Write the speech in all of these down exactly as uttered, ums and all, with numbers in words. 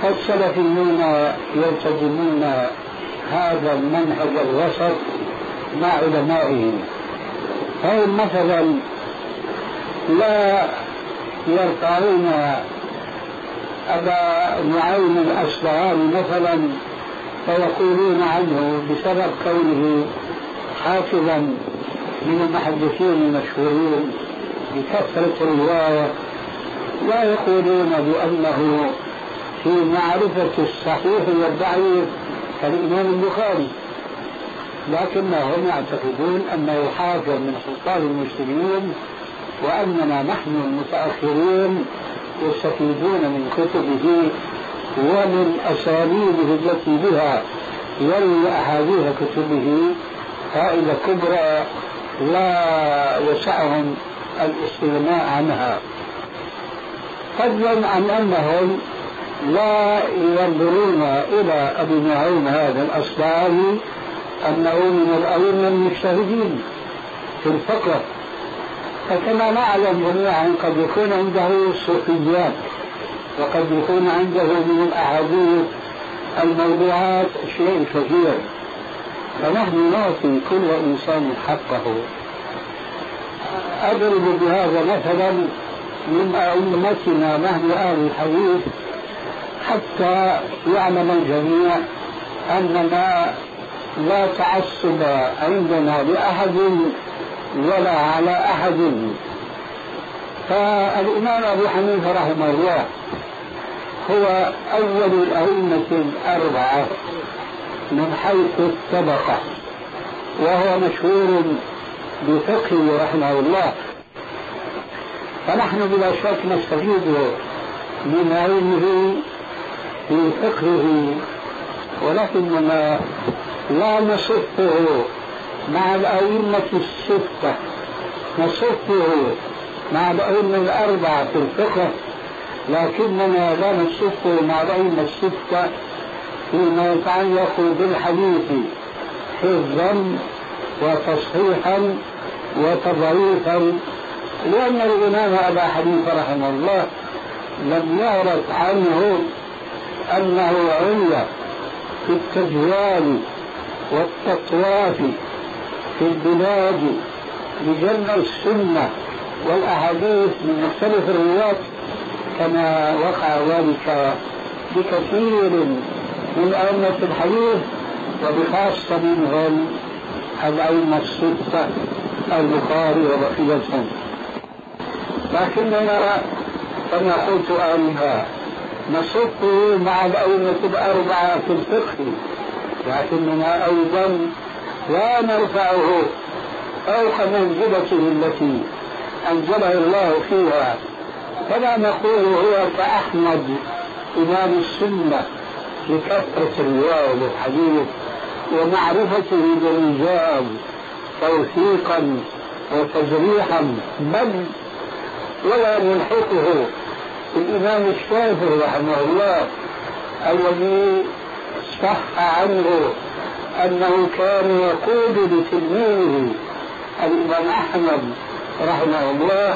فالسلفيون يلتزمون هذا المنهج الوسط مع علمائهم، فهم مثلا لا يرفعون أبا نعيم الأصبهاني مثلا فيقولون عنه بسبب كونه حافظا من المحدثين المشهورين بكثرة الرواية، لا يقولون بأنه في معرفة الصحيح والضعيف كالإمام البخاري، لكنهم يعتقدون أنه حافظ من حفاظ المسلمين، وأننا نحن المتأخرين يستفيدون من كتبه ومن أساليبه التي بها يروي أحاديث كتبه فائدة كبرى لا يسعهم الاستغناء عنها، فضلا عن أنهم لا ينظرون إلى أبي نعيم هذا الأصبهاني أنه من الأئمة المجتهدين في الفقه. فكما نعلم جميعا قد يكون عنده صوفيات، وقد يكون عنده من الأحاديث الموضوعات شيء كثير، فنحن نعطي كل إنسان حقه. أضرب بهذا مثلا من أئمتنا نحن أهل الحديث حتى يعلم الجميع أننا لا تعصب عندنا لأحد ولا على أحد. فالإمام أبو حنيفة رحمه الله هو أول الأئمة الأربعة من حيث الطبقة، وهو مشهور بفقهه رحمه الله، فنحن بلا شك نستفيد من علمه في فقهه، ولكننا لا نصفه مع الأئمة الستة، نصفه مع الأئمة الأربعة في الفقه، لكننا لا نصفه مع الأئمة الستة فيما يتعلق بالحديث حفظا وتصحيحا وتضعيفا، لأن الإمام أبا حنيفة رحمه الله لم يعرف عنه أنه علم في التجوال والتطواف في البلاد بجمع السنة والأحاديث من مختلف الروايات كما وقع ذلك بكثير من أئمة الحديث، وبخاصة منهم الأئمة الستة البخاري وبقيتهم. لكننا كما قلت آنفا نصفه مع الأئمة الأربعة في الفقه، لكننا أيضا لا نرفعه فوق منزلته التي أنزله الله فيها، فلا نقول هو كأحمد إمام السنة لكثرة الرواية للحديث ومعرفته بالرجال توثيقا وتجريحا، بل ولا نلحقه الإمام الشافعي رحمه الله الذي صح عنه أنه كان يقول لتلميذه الإمام أحمد رحمه الله: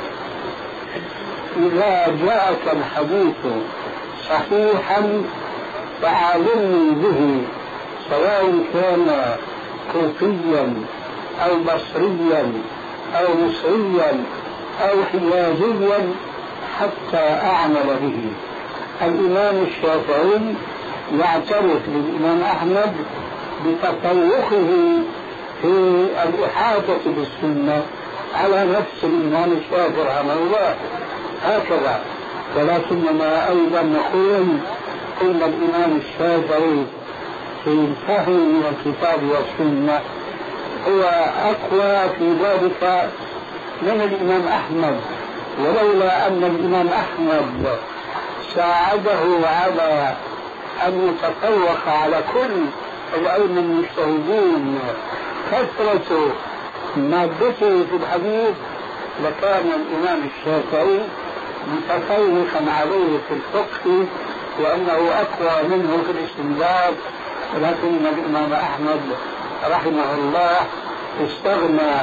إذا جاءك الحديث صحيحا فعلمني به، سواء كان كوفيا أو بصريا أو مصريا أو حجازيا حتى أعمل به. الإمام الشافعي يعترف للإمام أحمد بتفوقه في الإحاطة بالسنة على نفس الإمام الشافعي رحمه الله هكذا. ولكننا أيضا نقول إن الإمام الشافعي في الفهم من الكتاب والسنة هو أقوى في ذلك من الإمام أحمد، ولولا أن الإمام أحمد ساعده على أن يتفوق على كل الأئمة المجتهدين كثرة مادته في الحديث لكان الإمام الشافعي متفوقا عليه في الفقه وأنه أقوى منه في الاستنباط. ولكن الإمام أحمد رحمه الله استغنى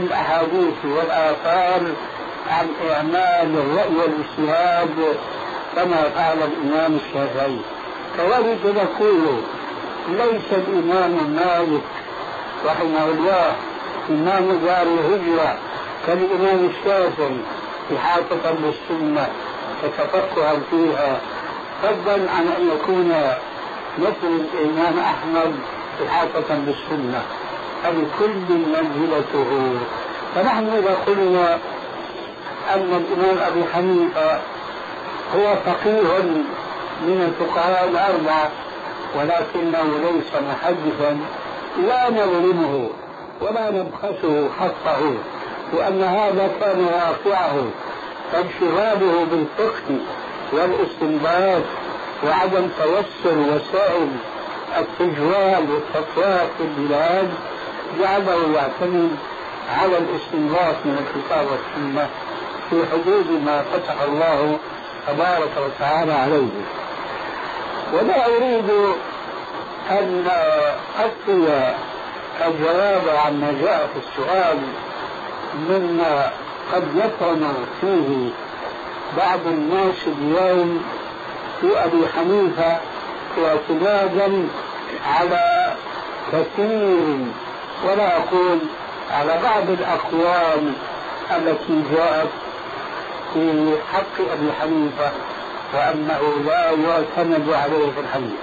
بالأحاديث والآثار عن إعمال الرأي والاجتهاد كما فعل الإمام الشافعي. كذلك نقول ليس الإمام مالك رحمه الله إمام دار الهجرة كالإمام الشافعي إحاطة بالسنة وتفقها فيها، فضلا عن أن يكون مثل الإمام أحمد إحاطة بالسنة، فلكل منزلته. فنحن إذا قلنا أن الإمام أبي حنيفة هو فقيه من الفقهاء الأربعة ولكنه ليس محدثا، لا نظلمه ولا نبخسه حقه، لأن هذا كان واقعه، فانشغاله بالفقه والاستنباط وعدم توسل وسائل التجوال والتطوير في البلاد جعله يعتمد على الاستنباط من الكتاب والسنة في حدود ما فتح الله تبارك وتعالى عليه. ولا أريد أن أخفي الجواب عما جاء في السؤال مما قد يطعن فيه بعض الناس اليوم في أبي حنيفة اعتمادا على كثير، ولا أقول على بعض الأقوال التي جاءت في حق أبي حنيفة وأنه لا يعتمد عليه في الحديث.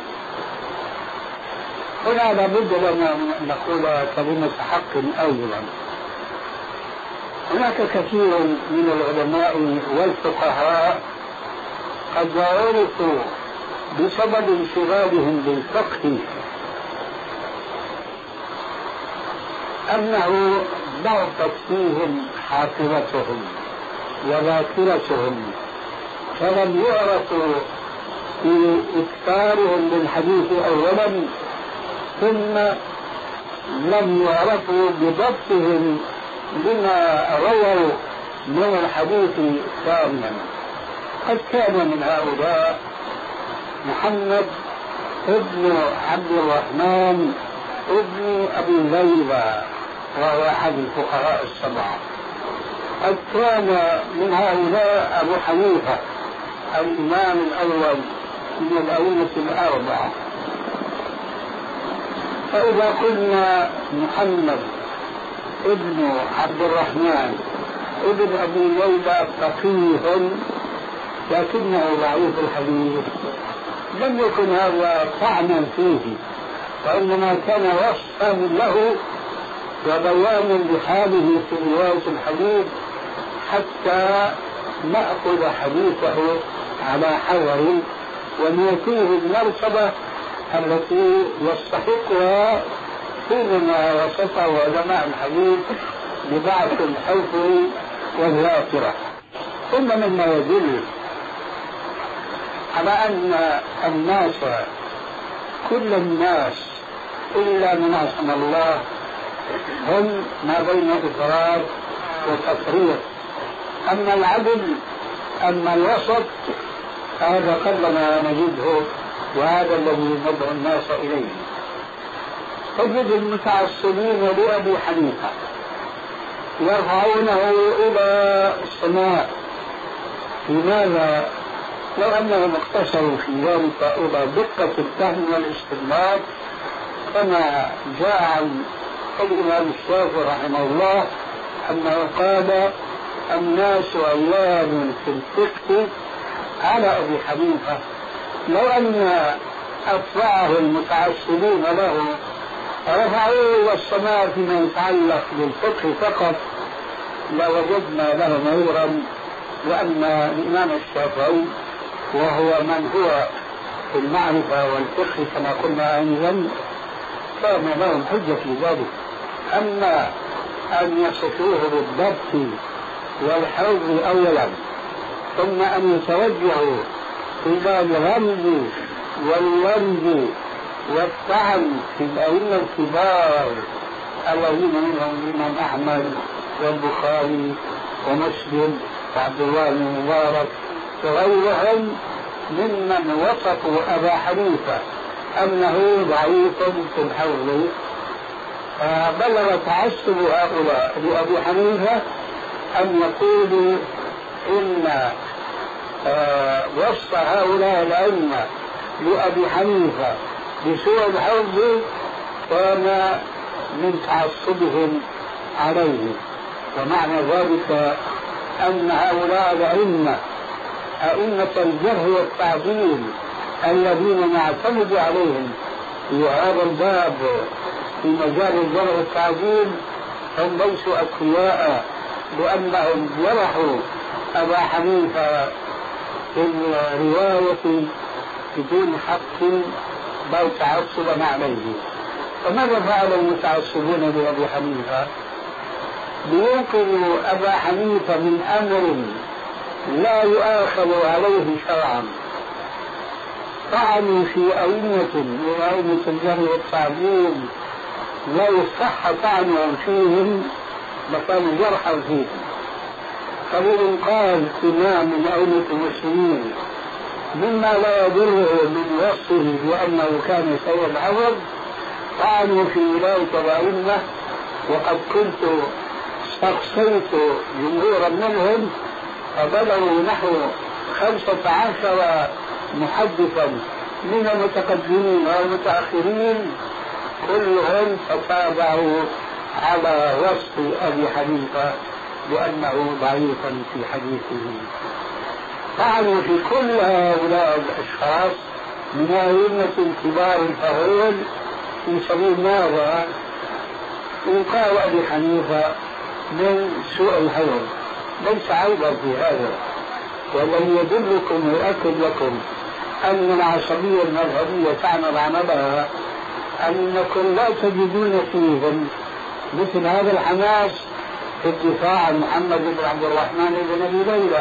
هنا لابد لنا أن نقول كلمة حق أولا. هناك كثير من العلماء والفقهاء قد عرفوا بسبب انشغالهم بالفقه أنه ضعفت فيهم حافظتهم وذاكرتهم، فلم يعرفوا في إكثارهم بالحديث أولا، ثم لم يعرفوا بضبطهم لما رووا من الحديث ثانيا. قد كان من هؤلاء محمد ابن عبد الرحمن ابن أبي ليلى وهو أحد الفقهاء السبعة. قد كان من هؤلاء أبو حنيفة الإمام الأول من الأئمة الأربعة. فإذا قلنا محمد ابن عبد الرحمن ابن أبي ليلى فقيه لكنه ضعيف الحديث، لم يكن هذا طعنا فيه، وإنما كان وصفا له وبيانا لحاله في رواية الحديث حتى نأخذ حديثه على حذر ونعطيه المرتبة التي يستحقها حينما وصفه علماء الحديث بضعف الحفظ والذاكرة. ثم مما يدل على أن الناس كل الناس إلا من عصم الله هم ما بين إفراط وتفريط، أما العدل أما الوسط هذا قلما نجده، وهذا الذي ندعو الناس إليه. تجد المتعصبين لأبي حنيفة يرفعونه إلى السماء. لماذا؟ لو أنهم اقتصروا في ذلك إلى دقة الفهم والاستنباط كما جاء عن الإمام الشافعي رحمه الله أنه قال الناس عيان في الفقه على أبي حنيفة. لو أن أتباعه المتعصبين له رفعوه إلى السماء فيما يتعلق بالفقه فقط لوجدنا له نورا، لأن الإمام الشافعي وهو من هو في المعرفة والفقه كما قلنا آنذا كان لهم حجة في ذلك. أما أن يصفوه بالضبط والحفظ أولا ثم أن يتوجهوا إلى الغمز واللمز والطعن في الأئمة الكبار الذين منهم الإمام أحمد والبخاري ومسلم وعبد الله بن مبارك وغيرهم ممن وصفوا أبا حنيفة أنه ضعيف في الحفظ، بلغ تعصب هؤلاء لأبي حنيفة أن يقولوا إن آه وصف هؤلاء الأئمة لأبي حنيفة بسوء الحفظ كان من تعصبهم عليه. ومعنى ذلك أن هؤلاء الأئمة أئمة الجرح والتعديل الذين نعتمد عليهم في هذا الباب في مجال الجرح والتعديل هم ليسوا أقوياء، لأنهم جرحوا أبا حنيفة في الرواية بدون حق بل تعصبا عليه. فماذا فعل المتعصبون لأبي حنيفة؟ لينقذوا أبا حنيفة من أمر لا يؤاخذ عليه شرعا، طعنوا في أئمة من أئمة الجرح والتعديل لا يصح طعنهم فيهم فكانوا جرحا فيهم. فمن قال إمام من أئمة المسلمين مما لا يضره من وصفه بأنه كان سيء الحفظ طعنوا في أولئك الأئمة، وقد كنت استقصيت جمهورا منهم فبلغوا نحو خمسة عشر محدثا من المتقدمين والمتأخرين كلهم تتابعوا على وصف أبي حنيفة بأنه ضعيفا في حديثه. طعنوا في كل هؤلاء الأشخاص من أئمة كبار الفضول في سبيل ماذا؟ إنقاذ أبي حنيفة من سوء الحفظ. ليس عيبا في هذا، والذي يدلكم ويؤكد لكم أن العصبية المذهبية تعمل عملها أنكم لا تجدون فيهم مثل هذا الحماس في الدفاع عن محمد بن عبد الرحمن بن أبي ليلى.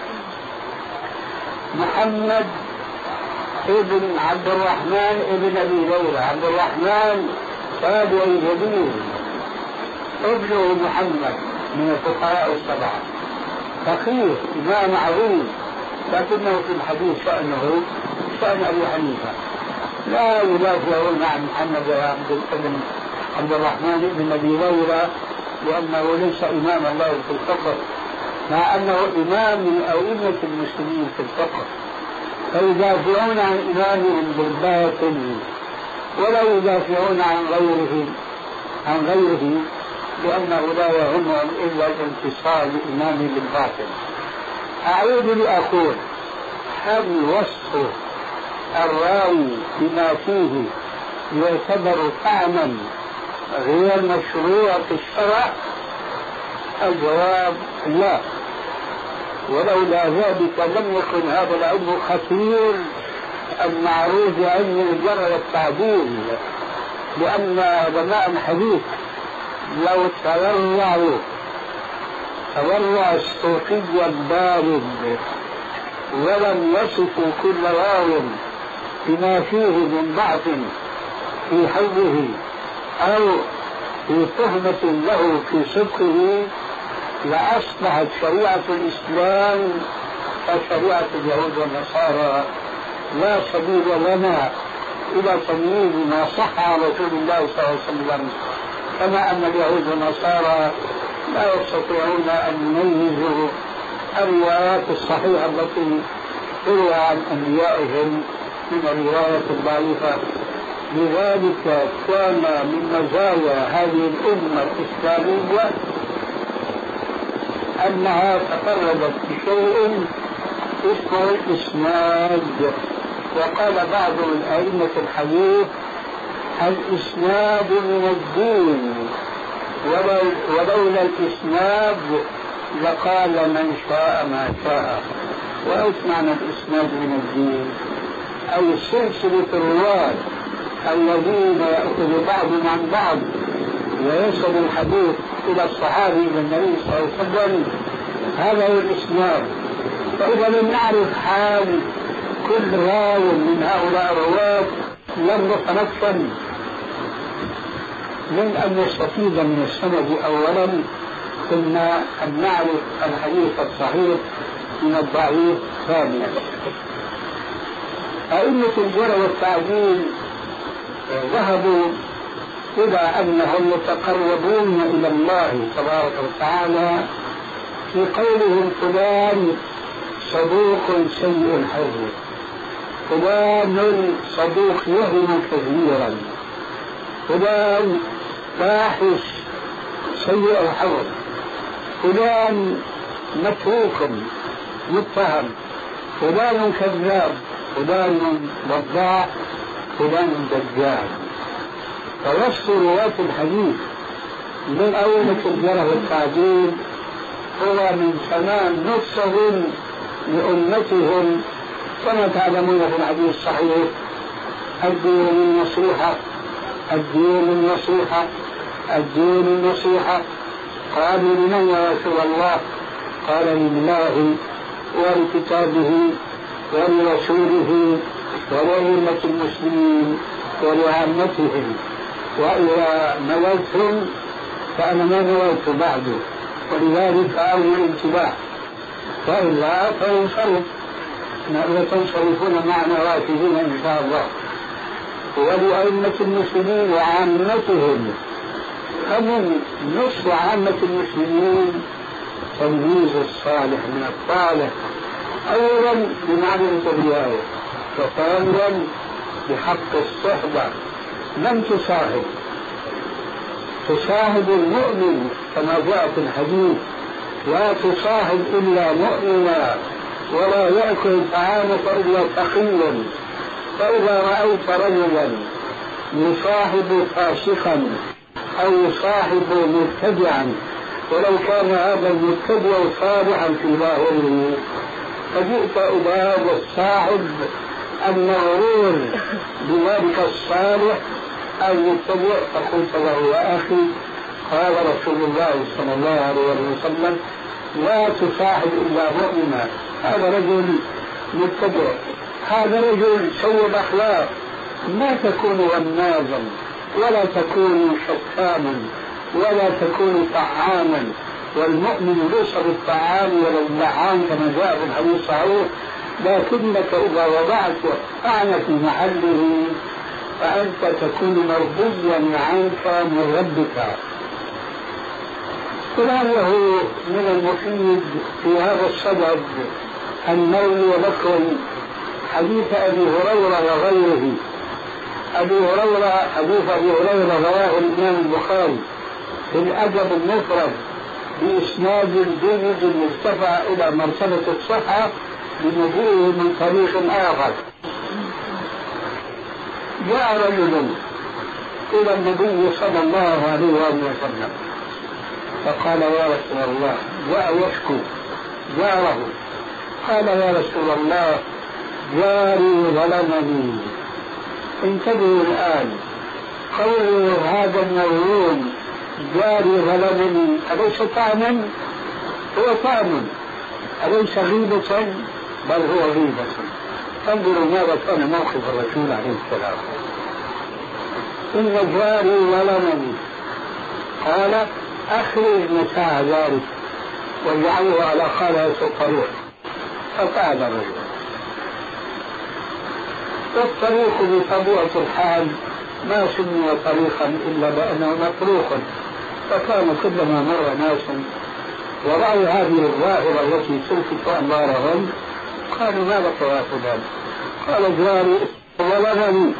محمد ابن عبد الرحمن ابن أبي ليلى، عبد الرحمن تابعي جديد، ابنه محمد من الفقهاء السبعة، فقيه إمام عظيم، لكنه في الحديث شأنه شأن أبي حنيفة، لا يدافعون عن محمد بن عبد الرحمن بن أبي ليلى لأنه ليس إمام الله في الفقه، مع أنه إمام من أئمة المسلمين في الفقه، فيدافعون عن إمامهم بالباطل ولا يدافعون عن غيره عن غيره لأنه لا يهمهم إلا الانتصار لإمامه بالباطل. أعود لأقول هل وصف الراوي بما فيه يعتبر طعنا غير مشروع في الشرع؟ الجواب لا، ولولا ذلك لم يكن هذا العلم خطير المعروف بعلم الجرح والتعديل، لأن علماء الحديث لو تورعوا تورع الصوفي البارد ولم يصفوا كل راو بما فيه من ضعف في حفظه أو في تهمة له في صدقه لأصبحت شريعة الإسلام كشريعة اليهود والنصارى، لا سبيل لنا إلى تمييز ما صح عن رسول الله صلى الله عليه وسلم، كما أن اليهود والنصارى لا يستطيعون أن يميزوا الروايات الصحيحة التي تروى عن أنبيائهم من الروايات الضعيفة. لذلك كان من مزايا هذه الأمة الإسلامية أنها تفردت بشيء اسمه الإسناد، وقال بعض الأئمة الحديث الإسناد من الدين، ولولا الإسناد لقال من شاء ما شاء. وإيش معنى الإسناد من الدين؟ أي سلسلة الرواة الذين يأخذ بعضهم عن بعض ويصل الحديث إلى الصحابي إلى النبي صلى الله عليه وسلم، هذا هو الإسناد. فإذا لم نعرف حال كل راو من هؤلاء الرواة لم نتمكن من أن نستفيد من السند أولا، ثم أن نعرف الحديث الصحيح من الضعيف ثانيا. أئمة الجرح والتعديل ذهبوا إلى أنهم يتقربون إلى الله تبارك وتعالى في قولهم فلان صدوق سيء الحفظ، فلان صدوق يهم كثيرا، فلان فاحش سيء الحفظ، فلان متروك متهم، فلان كذاب، فلان وضاع، فلان دجال. فوصف رواة الحديث من أولة الجرح والتعديل هو من تمام نصهم لأمتهم، كما تعلمون في الحديث الصحيح: الدين النصيحة، الدين النصيحة، الدين النصيحة. قالوا: لمن يا رسول الله؟ قال: لله ولكتابه ولرسوله ولأئمة المسلمين ولعامتهم، وإذا نويتم فأنا ما نويت بعده، ولذلك أولي الانتباه، وإلا فينصرف وتنصرفون معنا راشدين إن شاء الله. ولأئمة المسلمين وعامتهم، فمن نصف عامة المسلمين تمييز الصالح من الصالح، أولا بمعنى الرعاية، وثانيا بحق الصحبة. لم تصاحب تصاحب المؤمن كما جاء في الحديث: لا تصاحب إلا مؤمنا، ولا يأكل طعامك إلا تقيا. فإذا رأيت رجلا يصاحب فاسقا أو يصاحب مبتدعا، ولو كان هذا المبتدع صالحا في ظاهره، فجئت إلى هذا الصاحب المغرور بذلك الصالح أو يتبع، فقلت له: يا أخي، قال رسول الله صلى الله عليه وسلم: لا تصاحب إلا مؤمنا. هذا رجل متبع، هذا رجل سوء الأخلاق، ما تكون غمازا ولا تكون شتاما ولا تكون طعاما، والمؤمن ليس بالطعام ولا اللعان كما جاء في الحديث الصحيح، لكنك إذا وضعت الطعن في محله فأنت تكون مرضيا عنك من ربك. ولعله من المفيد في هذا الصدد أن نروي لكم حديث أبي هريرة وغيره. أبي هريرة حديث أبي هريرة رواه الإمام البخاري في الأدب المفرد بإسناد جيد مرتفع إلى مرتبة الصحة بمجيئه من طريق آخر. جاء رجل إلى النبي صلى الله عليه وسلم فقال: يا رسول الله، جاء يشكو جاره، قال: يا رسول الله، جاري ظلمني. انتبهوا الآن، قول هذا المظلوم جاري ظلمني أليس طعنا؟ هو طعن، أليس غيبة؟ بل هو غيبة. انظروا ماذا كان موقف الرسول عليه السلام: إن جاري ظلمني. قال: أخرج متاع ذلك واجعله على خالة الطريق. فقال الرجل. والطريق بطبيعة الحال ما سمي طريقا إلا بأنه مطروق، فكان كلما مر ناس ورأوا هذه الظاهرة التي تلفت أنظارهم قالوا: ما لك يا فلان؟ قال: جاري ظلمني.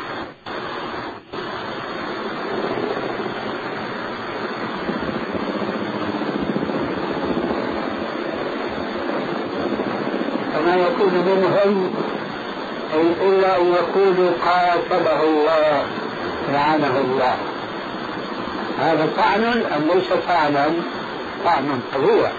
فما يكون منهم إلا أن يقولوا: قاتله الله، لعنه الله. هذا طعن أم ليس طعنا؟ طعن فظيع.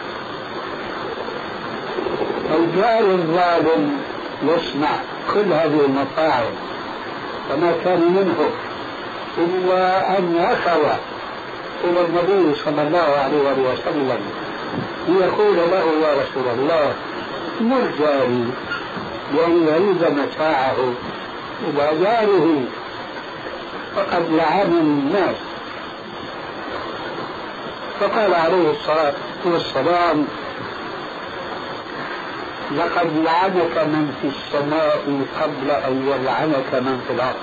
الجار الظالم يسمع كل هذه المطاعم، فما كان منه إلا أن يخر إلى النبي صلى الله عليه وسلم ليقول له: يا رسول الله، مر جاري بأن يريد متاعه إلى جاره، فقد لعنني الناس. فقال عليه الصلاة والسلام: لقد لعنك من في السماء قبل أن يلعنك من في الأرض.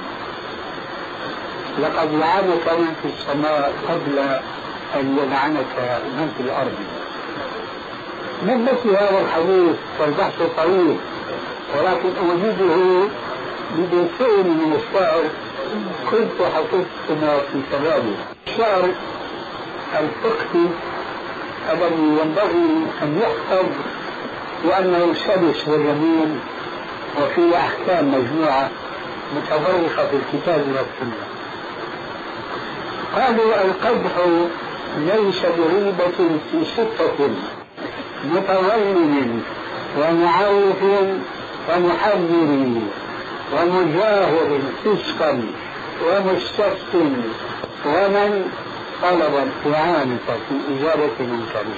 لقد لعنك من في السماء قبل أن يلعنك من في الأرض. من مثل هذا الحديث والبحث طويل، ولكن أوجده ببيتين من الشعر كنت حفظتما في شبابي. الشعر الفقهي الذي ينبغي أن يحفظ لأنه سلس وجميل وفيه أحكام مجموعة متفرقة في الكتاب والسنة. قالوا القدح ليس بريبة في ستة: متظلم ومعوف ومحذر ومجاهر فسقا ومستفت ومن طلب الاستعانة في إجابة منكر.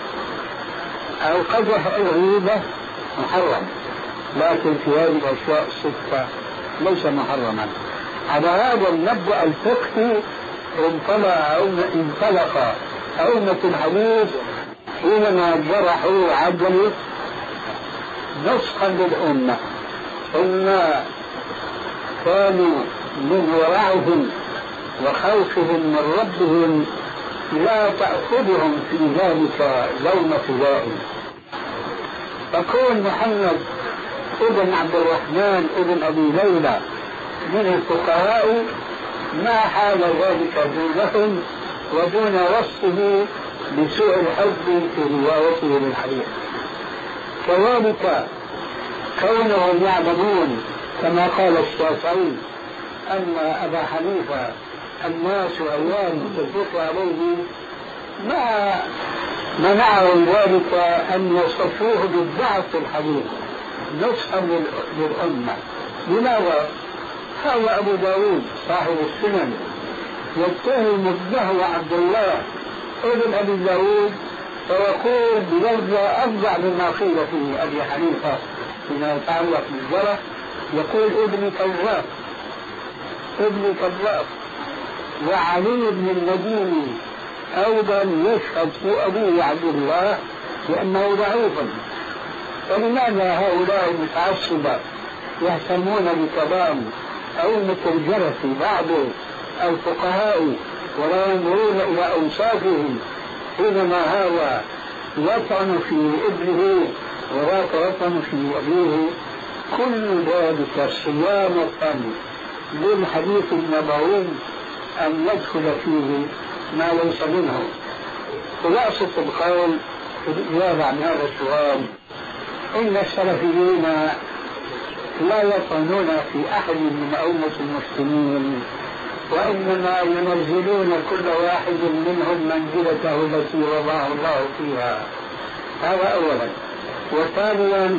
القدح الغيبة محرم، لكن في هذه الأشياء الستة ليس محرما. على هذا المبدأ الفقهي انطلق انطلق أئمة الحديث حينما جرحوا عدل نصحا للأمة، ثم كانوا من ورعهم وخوفهم من ربهم لا تأخذهم في ذلك لومة لائم. فكون محمد ابن عبد الرحمن ابن أبي ليلى من الفقهاء ما حال ذلك دونهم ودون وصفه بسوء الحظ في روايته للحديث. كذلك كونهم يعلمون كما قال الشافعي أن أبا حنيفة الناس أيام تثبت عليه ما منعهم ذلك أن يصفوه بالضعف في الحديث نصحا للأمة. لماذا؟ هذا أبو داود صاحب السنن يتهم ابنه عبد الله ابن أبي داود فيقول بلفظ أفظع مما قيل في أبي حنيفة فيما يتعلق بالجرح، يقول ابني كذاب ابني كذاب. وعلي بن المديني أيضا يشهد في أبي عبد الله بأنه ضعيف. فلماذا هؤلاء المتعصبة يهتمون بكلام أئمة الجرح بعض الفقهاء ولا ينظرون إلى أوصافهم، حينما هذا يطعن في ابنه وذاك يطعن في أبيه؟ كل ذلك صيانة للحديث النبوي أن يدخل فيه ما ليس منه. خلاصة القول في الإجابة عن هذا السؤال: إن السلفيين لا يطعنون في أحد من أئمة المسلمين، وإنما ينزلون كل واحد منهم منزلته التي وضعه الله فيها. هذا أولا. وثانيا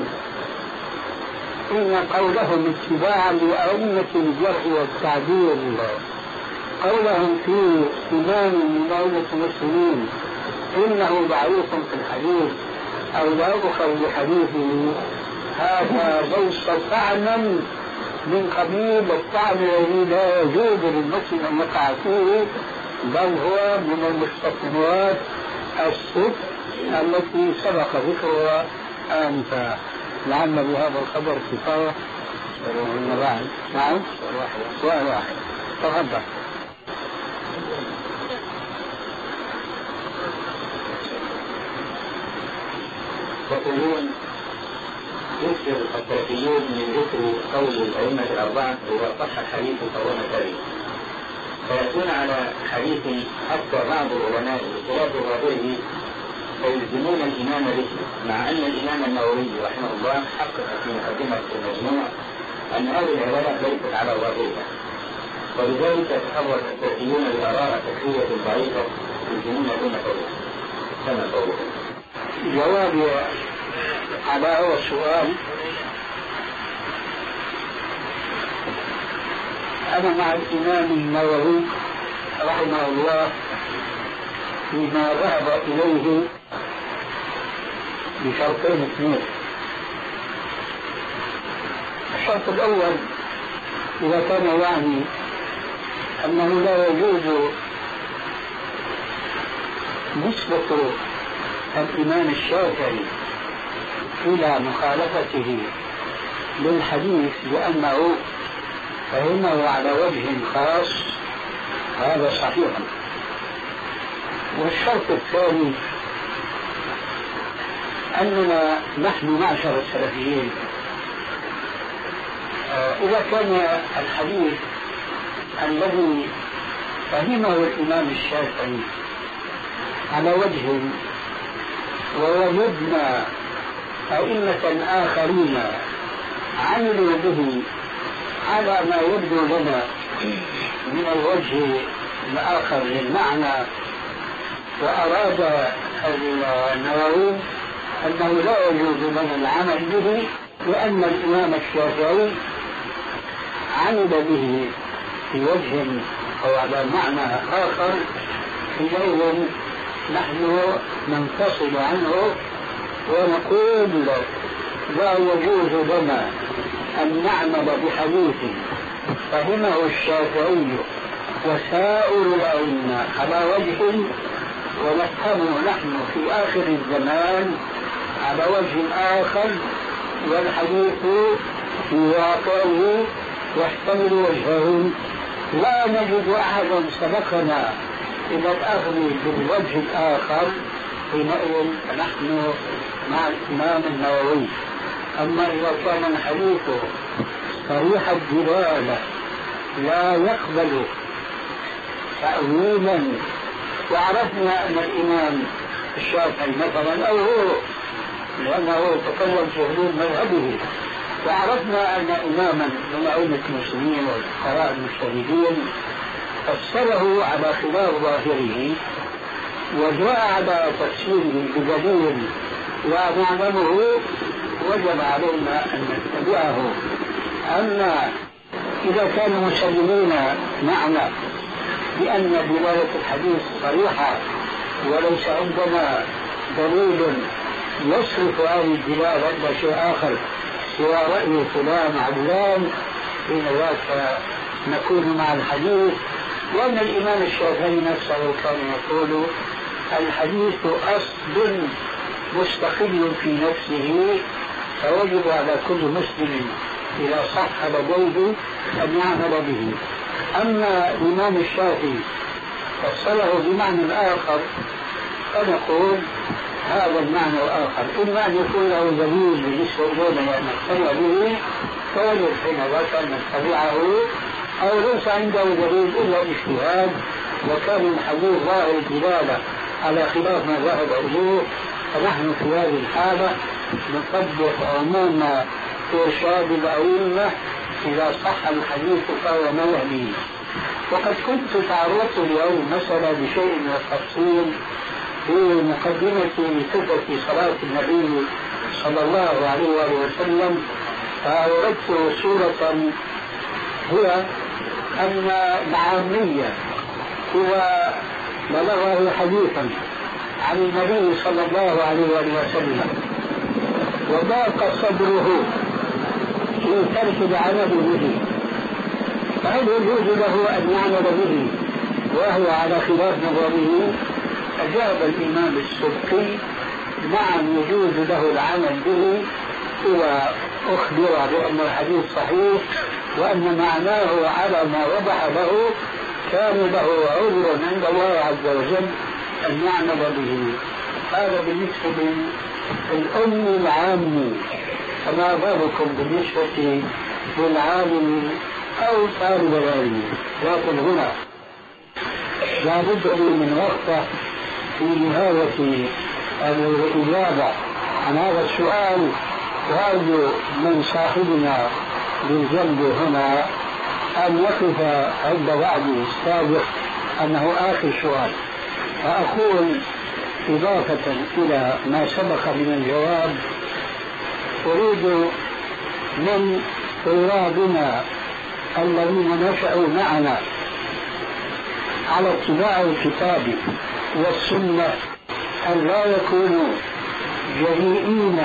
إن قولهم اتباعا لأئمة الجرح والتعديل، قولهم في إمام من أئمة المسلمين إنه ضعيف في الحديث أو لا يؤخذ بحديثه، هذا ليس طعنا من قبيل الطعن الذي لا يجوز للمسلم أن يقع فيه، بل هو من المستثنيات الست التي سبق ذكرها آنفا. لعل بهذا الخبر كفاية. نعم سؤال واحد. تفضل. يقولون يكثر السلفيون من ذكر قول الأئمة الأربعة إذا صح الحديث فهو مثالي، فيأتون على حديث حتى بعض العلماء بخلاف ظاهره فيلزمون الإمام به، مع أن الإمام النووي رحمه الله حقق في مقدمة المجموع أن هذه العبارة ليست على ظاهرها، ولذلك تحرك السلفيون بآراء تكفيرية ضعيفة يلزمون دون قوله. كما قوله. جوابي على هذا السؤال: أنا مع الإمام النووي رحمه الله فيما ذهب إليه بشرطين اثنين. الشرط الأول إذا كان يعني أنه لا يجوز نسبة الإمام الشافعي إلى مخالفته للحديث لأنه فهمه على وجه خاص، هذا صحيح. والشرط الثاني أننا نحن معشر السلفيين إذا كان الحديث الذي فهمه الإمام الشافعي على وجه ووجدنا أئمة آخرين عملوا به على ما يبدو لنا من الوجه الآخر للمعنى، وأراد النووي أنه لا يجوز لنا العمل به لأن الإمام الشافعي عمل به في وجه أو على معنى آخر، حينئذ نحن ننفصل عنه ونقول لا يجوز لنا أن نعمل بحديث فهمه الشافعي وسائر الأئمة على وجه ونفهمه نحن في آخر الزمان على وجه آخر، والحديث في واقعه يحتمل وجهين. لا نجد أحدا سبقنا إلى الأخذ بالوجه الآخر، حينئذ نحن مع الإمام النووي. أما إذا كان الحديث صريح الدلالة لا يقبل تأويلا، وعرفنا أن الإمام الشافعي مثلا أو هو لأنه تكلم في حدود مذهبه، وعرفنا أن إماما من أئمة المسلمين والفقهاء المجتهدين فسره على خلاف ظاهره وجاء على تفسيره بدليل ونعلمه، وجب علينا أن نتبعه. أما إذا كانوا مسلمين معنا بأن دلالة الحديث صريحة وليس عندنا دليل يصرف هذه الدلالة إلى شيء آخر سوى رأي فلان علان، حين ذاك نكون مع الحديث. وأن الإمام الشافعي نفسه كان يقول الحديث أصل مستقل في نفسه، فوجب على كل مسلم إذا صح لديه أن يعمل به. أما الإمام الشافعي فصله بمعنى آخر فنقول هذا المعنى الآخر إما أن يكون له دليل بالنسبة إلينا أن نقتنع به فوجب حين ذاك أن نتبعه، أو ليس عنده دليل إلا الاجتهاد وكان الحديث ظاهر الدلالة على خلاف ما ذهب إليه، فنحن في هذه الحالة نطبق عموم إرشاد الأئمة إذا صح الحديث فهو موهبي. وقد كنت تعرضت اليوم مسألة بشيء من التفصيل في مقدمة صفة صلاة النبي صلى الله عليه وسلم، فأوردت صورة هي أن العامية إذا بلغه حديثا عن النبي صلى الله عليه وسلم وضاق صدره في ترك العمل به، فهل يجوز له أن يعمل به وهو على خلاف نظره؟ أجاب الإمام السبكي نعم يجوز له العمل به إذا أخبر بأن الحديث صحيح وأن معناه على ما وضح له كان له عذر عند الله عز وجل أن يعمل به. هذا بالنسبة للأم العام، فما بالكم بالنسبة للعالم أو طالب العلم؟ لكن هنا لا بد من وقفة في نهاية الإجابة عن هذا السؤال، وأرجو من صاحبنا بالجنب هنا أن يقف عند وعدي السابق أنه آخر سؤال. فأقول إضافة إلى ما سبق من الجواب أريد من طلابنا الذين نشأوا معنا على اتباع الكتاب والسنة أن لا يكونوا جريئين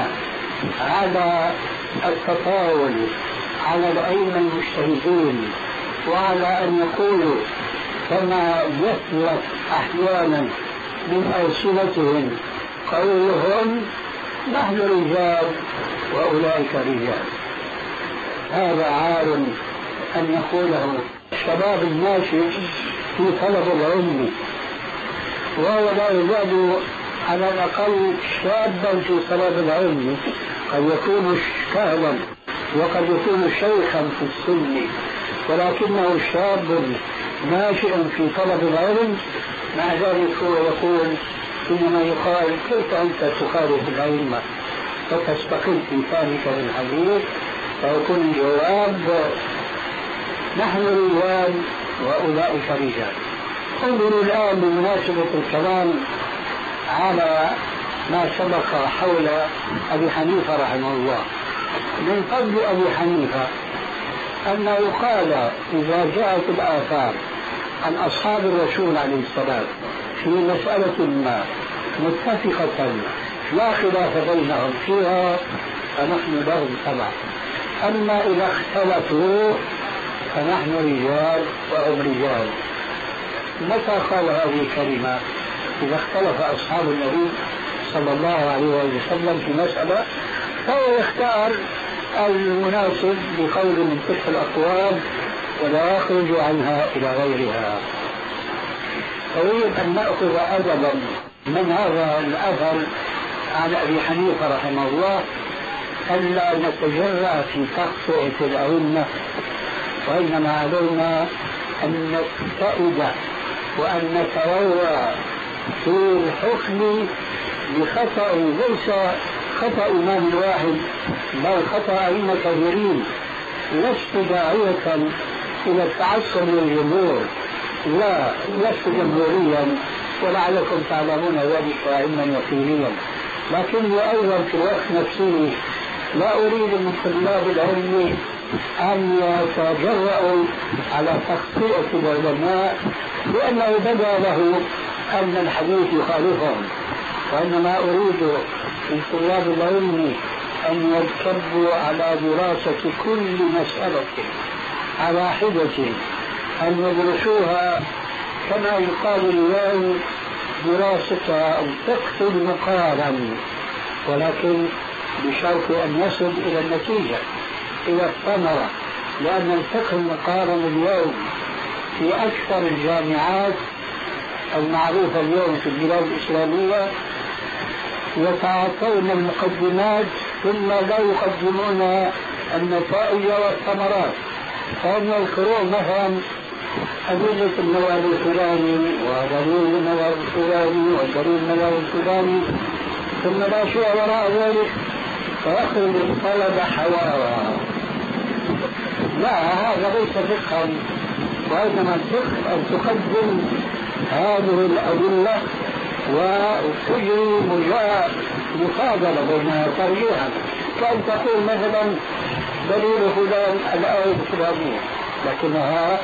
على التطاول على الأئمة المجتهدين، وعلى أن يقولوا كما يثبت أحيانا من ألسنتهم قولهم نحن رجال وأولئك رجال. هذا عار أن يقوله الشباب الناشئ في طلب العلم، وهو لا يزال على الأقل شابا في طلب العلم، قد يكون كهلا وقد يكون شيخا في السن، ولكنه شاب ناشئ في طلب العلم، مع ذلك هو يقول حينما يقال كيف أنت تخالف العلم وتستقل في فهمك للحديث، فيكون الجواب نحن رجال وأولئك رجال. انظروا الآن بمناسبة الكلام على ما سبق حول أبي حنيفة رحمه الله. من قبل أبي حنيفة أنه قال إذا جاءت الآثار عن أصحاب الرسول عليه السلام في مسألة ما متفقة لا خلاف بينهم فيها فنحن لهم تبع، أما إذا اختلفوا فنحن رجال وهم رجال. متى قال هذه الكلمة؟ إذا اختلف أصحاب النبي صلى الله عليه وسلم في مسألة فهو يختار المناسب بقول من تلك الأقوال ولا يخرج عنها إلى غيرها. أريد أن نأخذ أدبا من هذا الأثر عن أبي حنيفة رحمه الله ألا نتجرأ في تخطئة الأئمة، وإنما علينا أن نستئد وأن نتورع في الحكم بخطأ ليس خطأ إمام واحد بل خطأ أئمة كثيرين. لست داعية إلى التعصب للجمهور، لا، لست جمهوريا ولعلكم تعلمون ذلك علما يقينيا، لكني أيضا في الوقت نفسه لا أريد من طلاب العلم أن يتجرؤوا على تخطئة العلماء لأنه بدا له أن الحديث يخالفهم، وإنما أريد من طلاب العلم أن يركبوا على دراسة كل مسألة على حدة، أن يدرسوها كما يقال اليوم دراسة الفقه المقارن، ولكن بشرط أن يصل إلى النتيجة إلى الثمرة، لأن الفقه المقارن اليوم في أكثر الجامعات المعروفة اليوم في البلاد الإسلامية يتعاطون المقدمات ثم لا يقدمون النتائج والثمرات، فهم يذكرون مثلا أدلة النواب الفلاني ودليل النواب الفلاني ودليل النواب الفلاني ثم لا شيء وراء ذلك فيخرج الطلبة حوارا. لا، هذا ليس فقها، وإنما الفقه أن تقدم هذه الأدلة وتجري مفاضلة بينها ترجيحا، كأن تقول مثلا دليل فلان الآية الفلانية، لكنها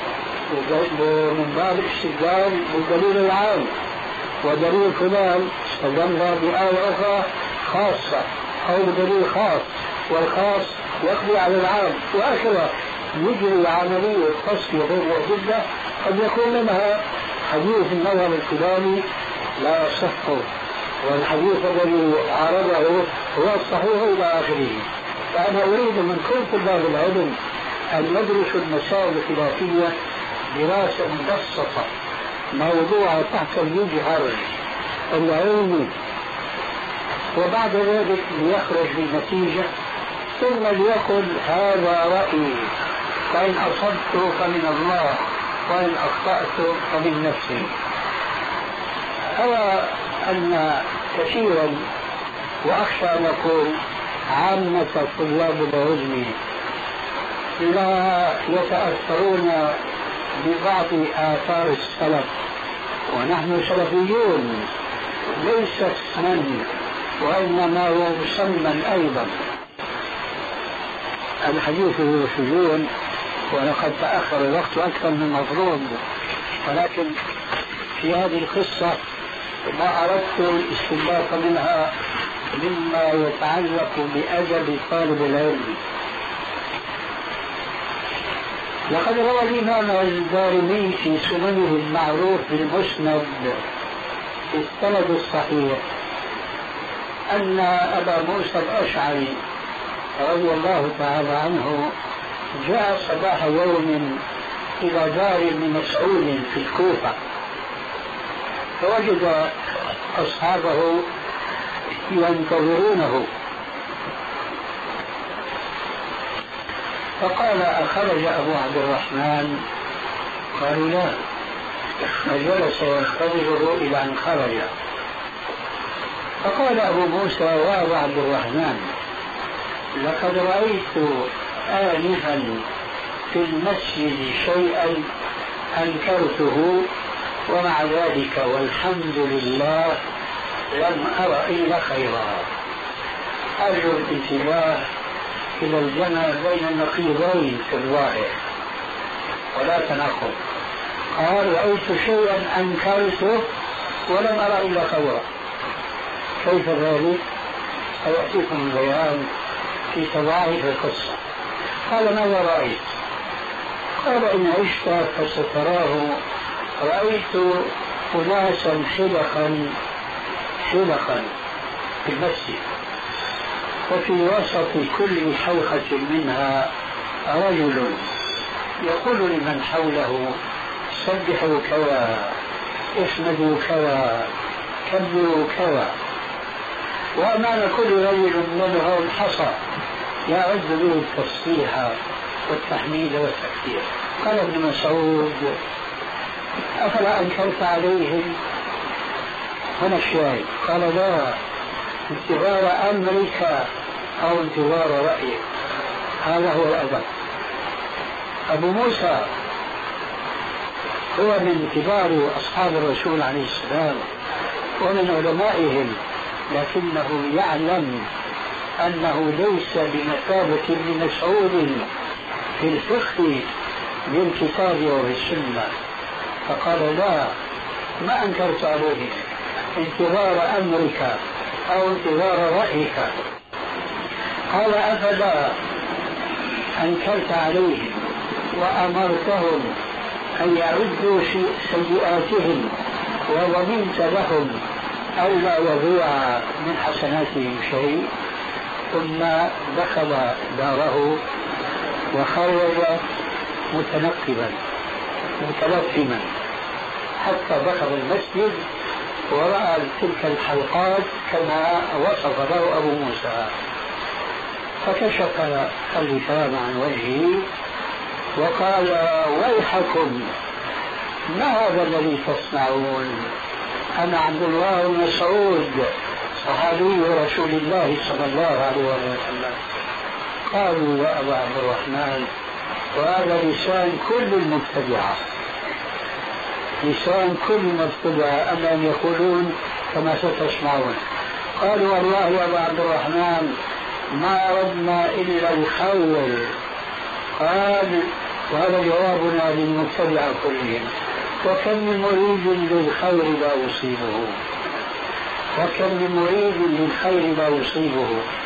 من باب الاستدلال بالدليل العام، ودليل فلان استدل بآية أخرى خاصة أو بدليل خاص، والخاص يقضي على العام، وهكذا يجري عملية فصل بين الأدلة. قد يكون منها حديث النووي الفلاني لا يصح والحديث الذي عارضه هو الصحيح إلى آخره. فأنا أريد من كل طلاب العلم أن يدرسوا المسائل الخلافية دراسة مبسطة موضوعة تحت المجهر العلمي، وبعد ذلك ليخرج بالنتيجة ثم ليقل هذا رأيي، فإن أصبت فمن الله وإن أخطأت فمن نفسي. أرى أن كثيرا وأخشى أن أقول عامة طلاب العلم لا يتأثرون ببعض آثار السلف، ونحن سلفيون ليس اسما وإنما هو مسمى أيضا. الحديث هو سجون ولقد تأخر الوقت أكثر من المفروض، ولكن في هذه القصة ما أردت الاستنباط منها مما يتعلق بأدب طالب العلم. لقد روى الإمام الدارمي في سننه المعروف بالمسند في السند الصحيح أن أبا موسى الأشعري رضي الله تعالى عنه جاء صباح يوم إلى دار ابن مسعود في الكوفة، فوجد أصحابه ينتظرونه. فقال أخرج أبو عبد الرحمن؟ قالوا لا، فجلس ينتظره إلى أن خرج. فقال أبو موسى وأبو عبد الرحمن لقد رأيت آنفا في المسجد شيئا أنكرته ومع ذلك والحمد لله لم أر إلا خيرا. أرجو الانتباه إلى الجمع بين النقيضين في الظاهر ولا تناقض. قال رأيت شيئا أنكرته ولم أرى إلا خيرا. كيف ذلك؟ سيأتيكم البيان في تضاعف القصة. قال ماذا رأيت؟ قال إن عشت فستراه رأيت أناسا حلقا حلقا في المسجد، وفي وسط كل حلقة منها رجل يقول لمن حوله سبحوا كذا، اسندوا كذا، كبروا كذا، وأمام كل رجل منهم حصى يعد به التسبيح والتحميد والتكبير. قال ابن مسعود أفلا أنكرت عليهم؟ هنا الشاهد. قال لا، انتظار أمرك أو انتظار رأيك، هذا هو الأدب. أبو موسى هو من كبار أصحاب الرسول عليه السلام ومن علمائهم، لكنه يعلم أنه ليس بمثابة ابن مسعود في الفقه بالكتاب وبالسنة. فقال لا، ما أنكرت عليه، انتظار أمرك أو انتظار رأيك. قال أفلا أنكرت عليهم وأمرتهم أن يعدوا سيئاتهم وضمنت لهم ألا يضيع من حسناتهم شيء؟ ثم دخل داره وخرج متنقبا متلثما حتى دخل المسجد ورأى تلك الحلقات كما وصف له أبو موسى، فكشف اللثام عن وجهه وقال ويحكم، ما هذا الذي تصنعون؟ أنا عبد الله بن مسعود صحابي رسول الله صلى الله عليه وسلم. قالوا يا أبا عبد الرحمن وهذا لسان كل المبتدعة، لسان كل المبتدعة أنهم يقولون كما ستسمعون. قالوا والله يا أبا عبد الرحمن ما أردنا إلا الخير. قال وهذا جوابنا للمبتدعة كلهم، وكم من مريد للخير لا يصيبه، وكم من مريد للخير لا يصيبه.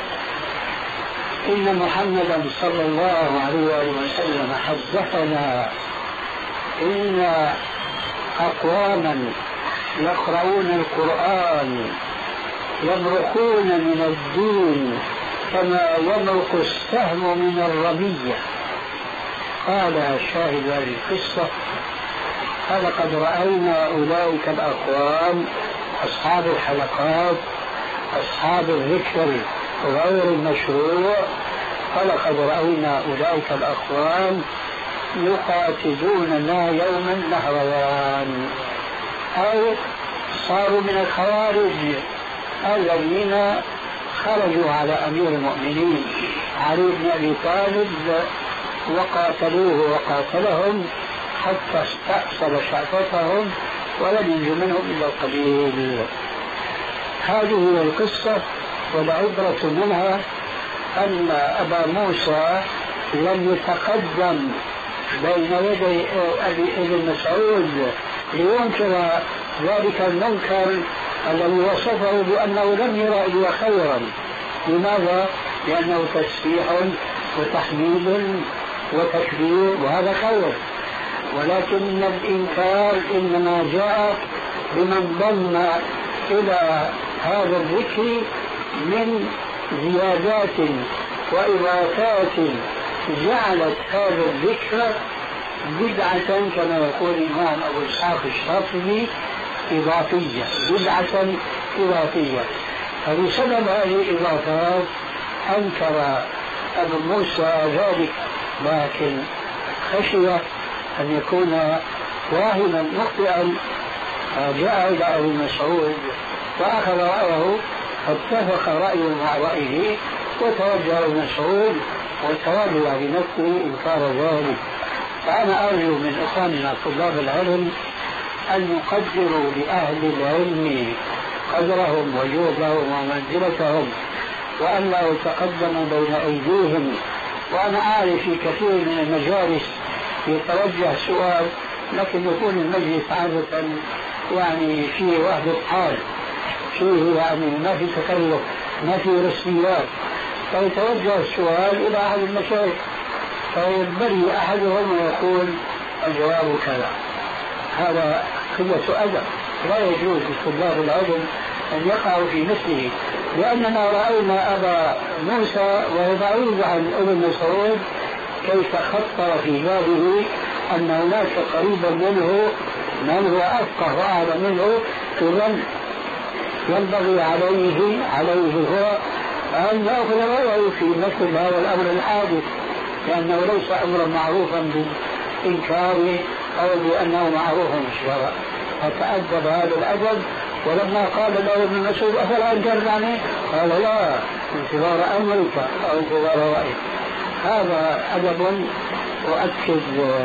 إن محمدا صلى الله عليه وسلم حدثنا إن أقواما يقرؤون القرآن يمرقون من الدين كما يمرق السهم من الرمية. قال شاهد هذه القصة فلقد رأينا أولئك الأقوام أصحاب الحلقات أصحاب الذكر غير المشروع، فلقد رأينا أولئك الأقوام يقاتلوننا يوم النهروان، أو صاروا من الخوارج الذين خرجوا على أمير المؤمنين علي بن أبي طالب وقاتلوه وقاتلهم حتى استأصل شعفتهم ولم ينجو منهم إلا القليل. هذه هي القصة، والعبرة منها أن أبا موسى لم يتقدم بين يدي ابن مسعود لينكر ذلك المنكر الذي وصفه بأنه لم يرى إلا خيرا. لماذا؟ لأنه تسبيح وتحميد وتكبير وهذا خير، ولكن الإنكار إنما جاء بمن ضم إلى هذا الذكر من زيادات وإضافات جعلت هذا الذكر بدعة كما يقول الإمام أبو إسحاق الشاطبي إضافية، بدعة إضافية. فبسبب هذه الإضافات أنكر أبو موسى ذلك، لكن خشي أن يكون واهما مخطئا، جاء إلى أبي مسعود وأخذ رأيه، فاتفق رأيه مع رأيه، وتوجه ابن مسعود وتولى بنفسه إنكار ذلك. فأنا أرجو من إخواننا طلاب العلم أن يقدروا لأهل العلم قدرهم وجودهم ومنزلتهم، وأن لا يتقدموا بين أيديهم. وأنا أعرف في كثير من المجالس يتوجه سؤال، لكن يكون المجلس عادة يعني فيه وحدة حال، فيه يعني ما في تكلف، ما في رسميات، فيتوجه السؤال إلى أحد المشايخ فينبري أحدهم ويقول الجواب كذا. هذا قلة أدب، لا يجوز لطلاب العلم أن يقعوا في مثله، لأننا رأينا أبا موسى وهو بعيد عن ابن مسعود كيف خطر في باله أن هناك قريبا منه من هو أفقه وأعلم منه، إذن ينبغي عليه عليه هو أن يأخذ رأيه في مثل هذا الأمر الحادث، لأنه ليس أمرا معروفا بالإنكار أو بأنه معروف بالشرع. فتأدب هذا الأدب، ولما قال له ابن مسعود أفلا أنكر يعني؟ قال لا، انتظار أمرك أو انتظار رأيك. هذا أدب. وأكد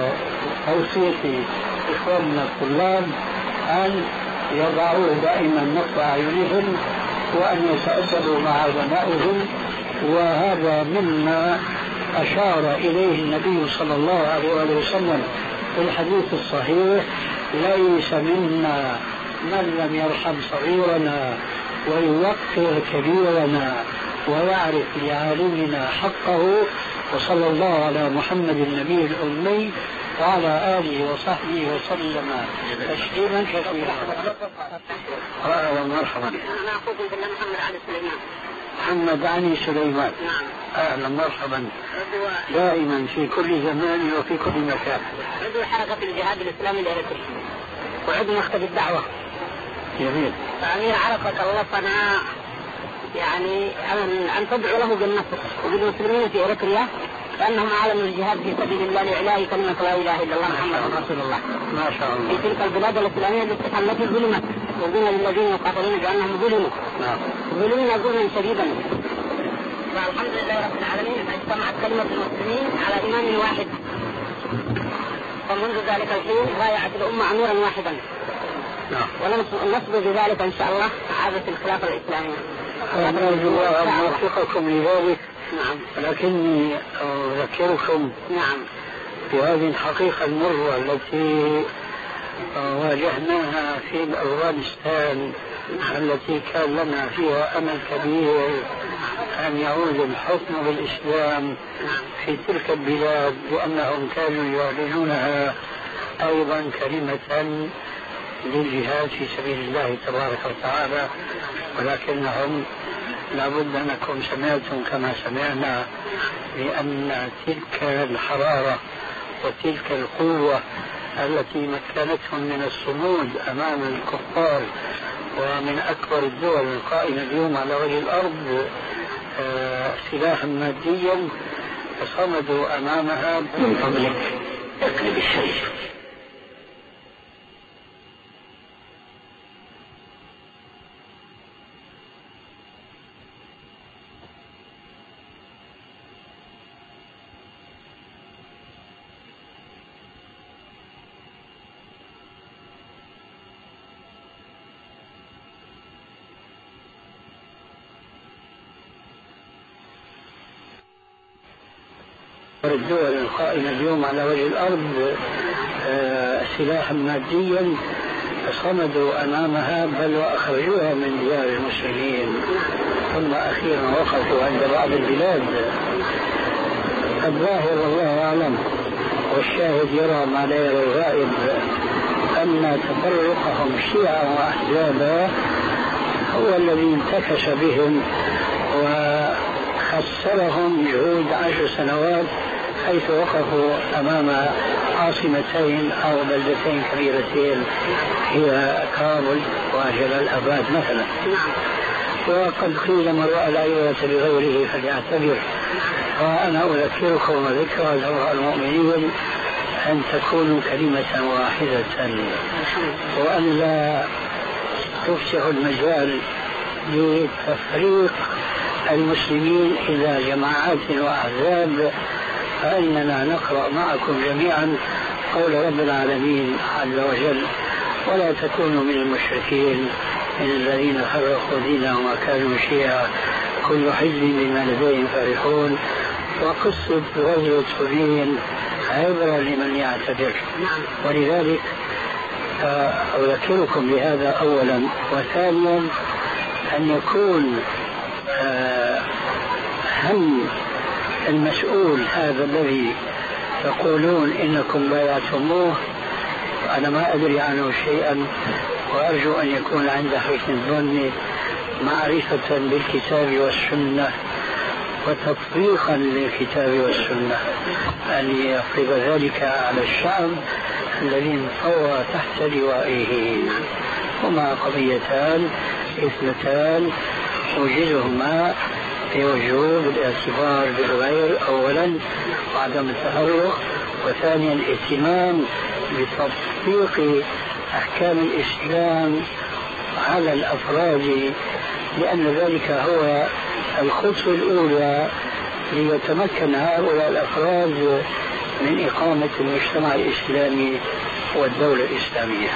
توصيتي إخواننا الطلاب أن يضعوا دائما نصب أعينهم وأن يتأدبوا مع علمائهم، وهذا مما أشار إليه النبي صلى الله عليه وسلم في الحديث الصحيح: ليس منا من لم يرحم صغيرنا ويوقر كبيرنا ويعرف لعالمنا حقه. وصلى الله على محمد النبي الأمي وعلى آله وصحبه وسلم تسليما كثيرا. أهلا ومرحبا. أنا أخوكم بالله محمد علي سليمان. محمد علي سليمان. نعم. أهلا مرحبا. دائما في كل زمان وفي كل مكان. عضو حركة الجهاد الإسلامي الإريتري وعضو مكتب الدعوة. جميل. فأمير عرفك الله صنع يعني أن, أن تدعو له بالنصر وبالمسلمين في إريتريا لأنهم أعلنوا الجهاد في سبيل الله لإعلاء كلمة لا إله إلا الله محمد رسول الله. ما شاء الله. في تلك البلاد الإسلامية التي ظلمت وقلنا للذين يقاتلون بأنهم ظلموا. نعم. ظلمنا ظلما شديدا. والحمد لله رب العالمين اجتمعت كلمة المسلمين على إمام واحد، ومنذ ذلك الحين بايعت الأمة أميرا واحدا. نعم. ونصب بذلك إن شاء الله عادة الخلافة الإسلامية. أرجو أن أوفقكم لذلك. نعم. لكني أذكركم نعم بهذه الحقيقة المرة التي واجهناها في أفغانستان، التي كان لنا فيها أمل كبير أن يعود الحكم بالإسلام في تلك البلاد، وأنهم كانوا يعلنونها أيضا كلمة للجهاد في سبيل الله تبارك وتعالى. ولكنهم لابد أنكم سمعتم كما سمعنا بأن تلك الحرارة وتلك القوة التي مكنتهم من الصمود أمام الكفار ومن أكبر الدول القائمة اليوم على وجه الأرض سلاحا ماديا فصمدوا أمامها. من فضلك اقلب الشريف. الدول القائمة اليوم على وجه الأرض سلاحا ماديا فصمدوا أمامها، بل وأخرجوها من ديار المسلمين، ثم أخيرا وقفوا عند بعض البلاد. الظاهر والله أعلم والشاهد يرى ما لا يرى الغائب أن تفرقهم شيعا وأحزابا هو الذي انتكس بهم وخسرهم جهود عشر سنوات حيث وقفوا أمام عاصمتين أو بلدتين كبيرتين هي كابول وجلال آباد مثلا. نعم. وقد قيل من رأى العبرة بغيره فليعتبر. وأنا أذكركم ذكرى جمع المؤمنين أن تكونوا كلمة واحدة، وأن لا تفسحوا المجال لتفريق المسلمين إلى جماعات وأحزاب، فإننا نقرأ معكم جميعا قول رب العالمين عز وجل: ولا تكونوا من المشركين من الذين فرقوا دينهم وكانوا شيعا كل حزب بما لديهم فرحون. وقصة غزوة حنين عبرة لمن يعتبر. ولذلك أذكركم بهذا أولا. وثانيا أن يكون هم المسؤول هذا الذي تقولون إنكم بايعتموه، أنا ما أدري عنه شيئا، وأرجو أن يكون عند حسن الظن معرفة بالكتاب والسنة وتطبيقا للكتاب والسنة، أن يفرض ذلك على الشعب الذي انطوى تحت لوائه. هما قضيتان اثنتان وجدهما في وجوب الاعتبار بالغير أولا وعدم التفرق، وثانيا الاهتمام بتطبيق أحكام الإسلام على الأفراد، لأن ذلك هو الخطوة الأولى ليتمكن هؤلاء الأفراد من إقامة المجتمع الإسلامي والدولة الإسلامية.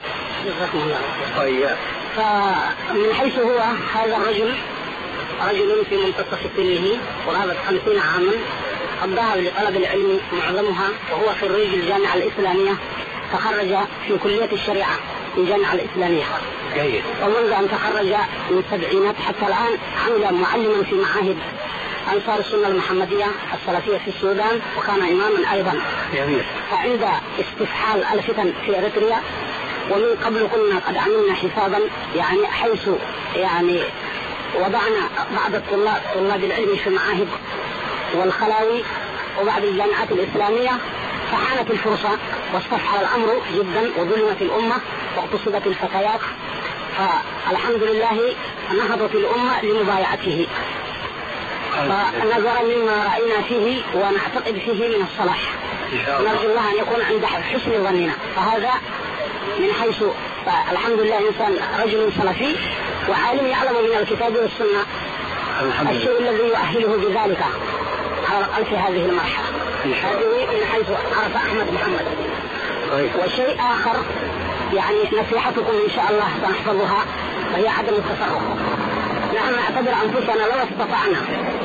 طيب. فمن حيث هو هذا الرجل رجل في منتصف سنه قرابة خمسين عاما، قد ذهب لطلب العلم معظمها، وهو خريج الجامعة الإسلامية، تخرج في كلية الشريعة في الجامعة الإسلامية. جيد. ومنذ أن تخرج من السبعينات حتى الآن عمل معلما في معاهد أنصار السنة المحمدية السلفية في السودان، وكان إماما أيضا. جميل. فعند استفحال الفتن في إريتريا، ومن قبل كنا قد عملنا حسابا يعني حيث يعني وضعنا بعض الطلاب طلاب العلم في المعاهد والخلاوي وبعض الجامعات الإسلامية، فحانت الفرصة واستفحل الأمر جدا وظلمت الأمة واقتصدت الفتيات، فالحمد لله نهضت الأمة لمبايعته. فنظرا مما رأينا فيه ونعتقد فيه من الصلاح، نرجو الله أن يكون عند حسن ظننا. فهذا من حيث الحمد لله إنسان رجل سلفي وعالم يعلم من الكتاب والسنة الشيء الذي يؤهله بذلك على الأقل في هذه المرحلة. هذه من حيث عرف أحمد محمد. وشيء آخر يعني نصيحتكم إن شاء الله سنحفظها، وهي عدم التفرق. نحن نعتبر أنفسنا لو استطعنا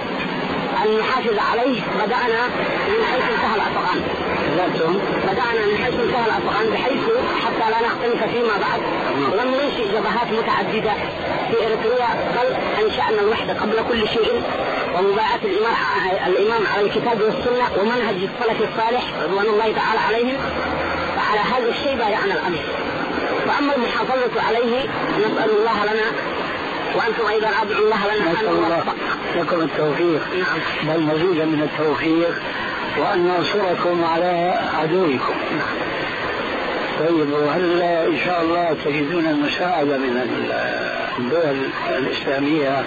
أن نحافظ عليه بدأنا من حيث انتهى الأفغان. بدأنا من حيث انتهى الأفغان بحيث حتى لا نختلف فيما بعد، ولم ننشئ جبهات متعددة في إريتريا، بل أنشأنا الوحدة قبل كل شيء، ومبايعة الإمام على الكتاب والسنة ومنهج السلف الصالح رضوان الله تعالى عليهم. فعلى هذا الشيء بايعنا الأمر. فأما المحافظة عليه نسأل الله لنا وأنتم أيضا أدعوا الله لنا نسأل الله لكم التوفيق. نعم. بل مزيدا من التوفيق، وأن ننصركم على عدوكم. طيب، وهل إن شاء الله تجدون المساعدة من الدول الإسلامية؟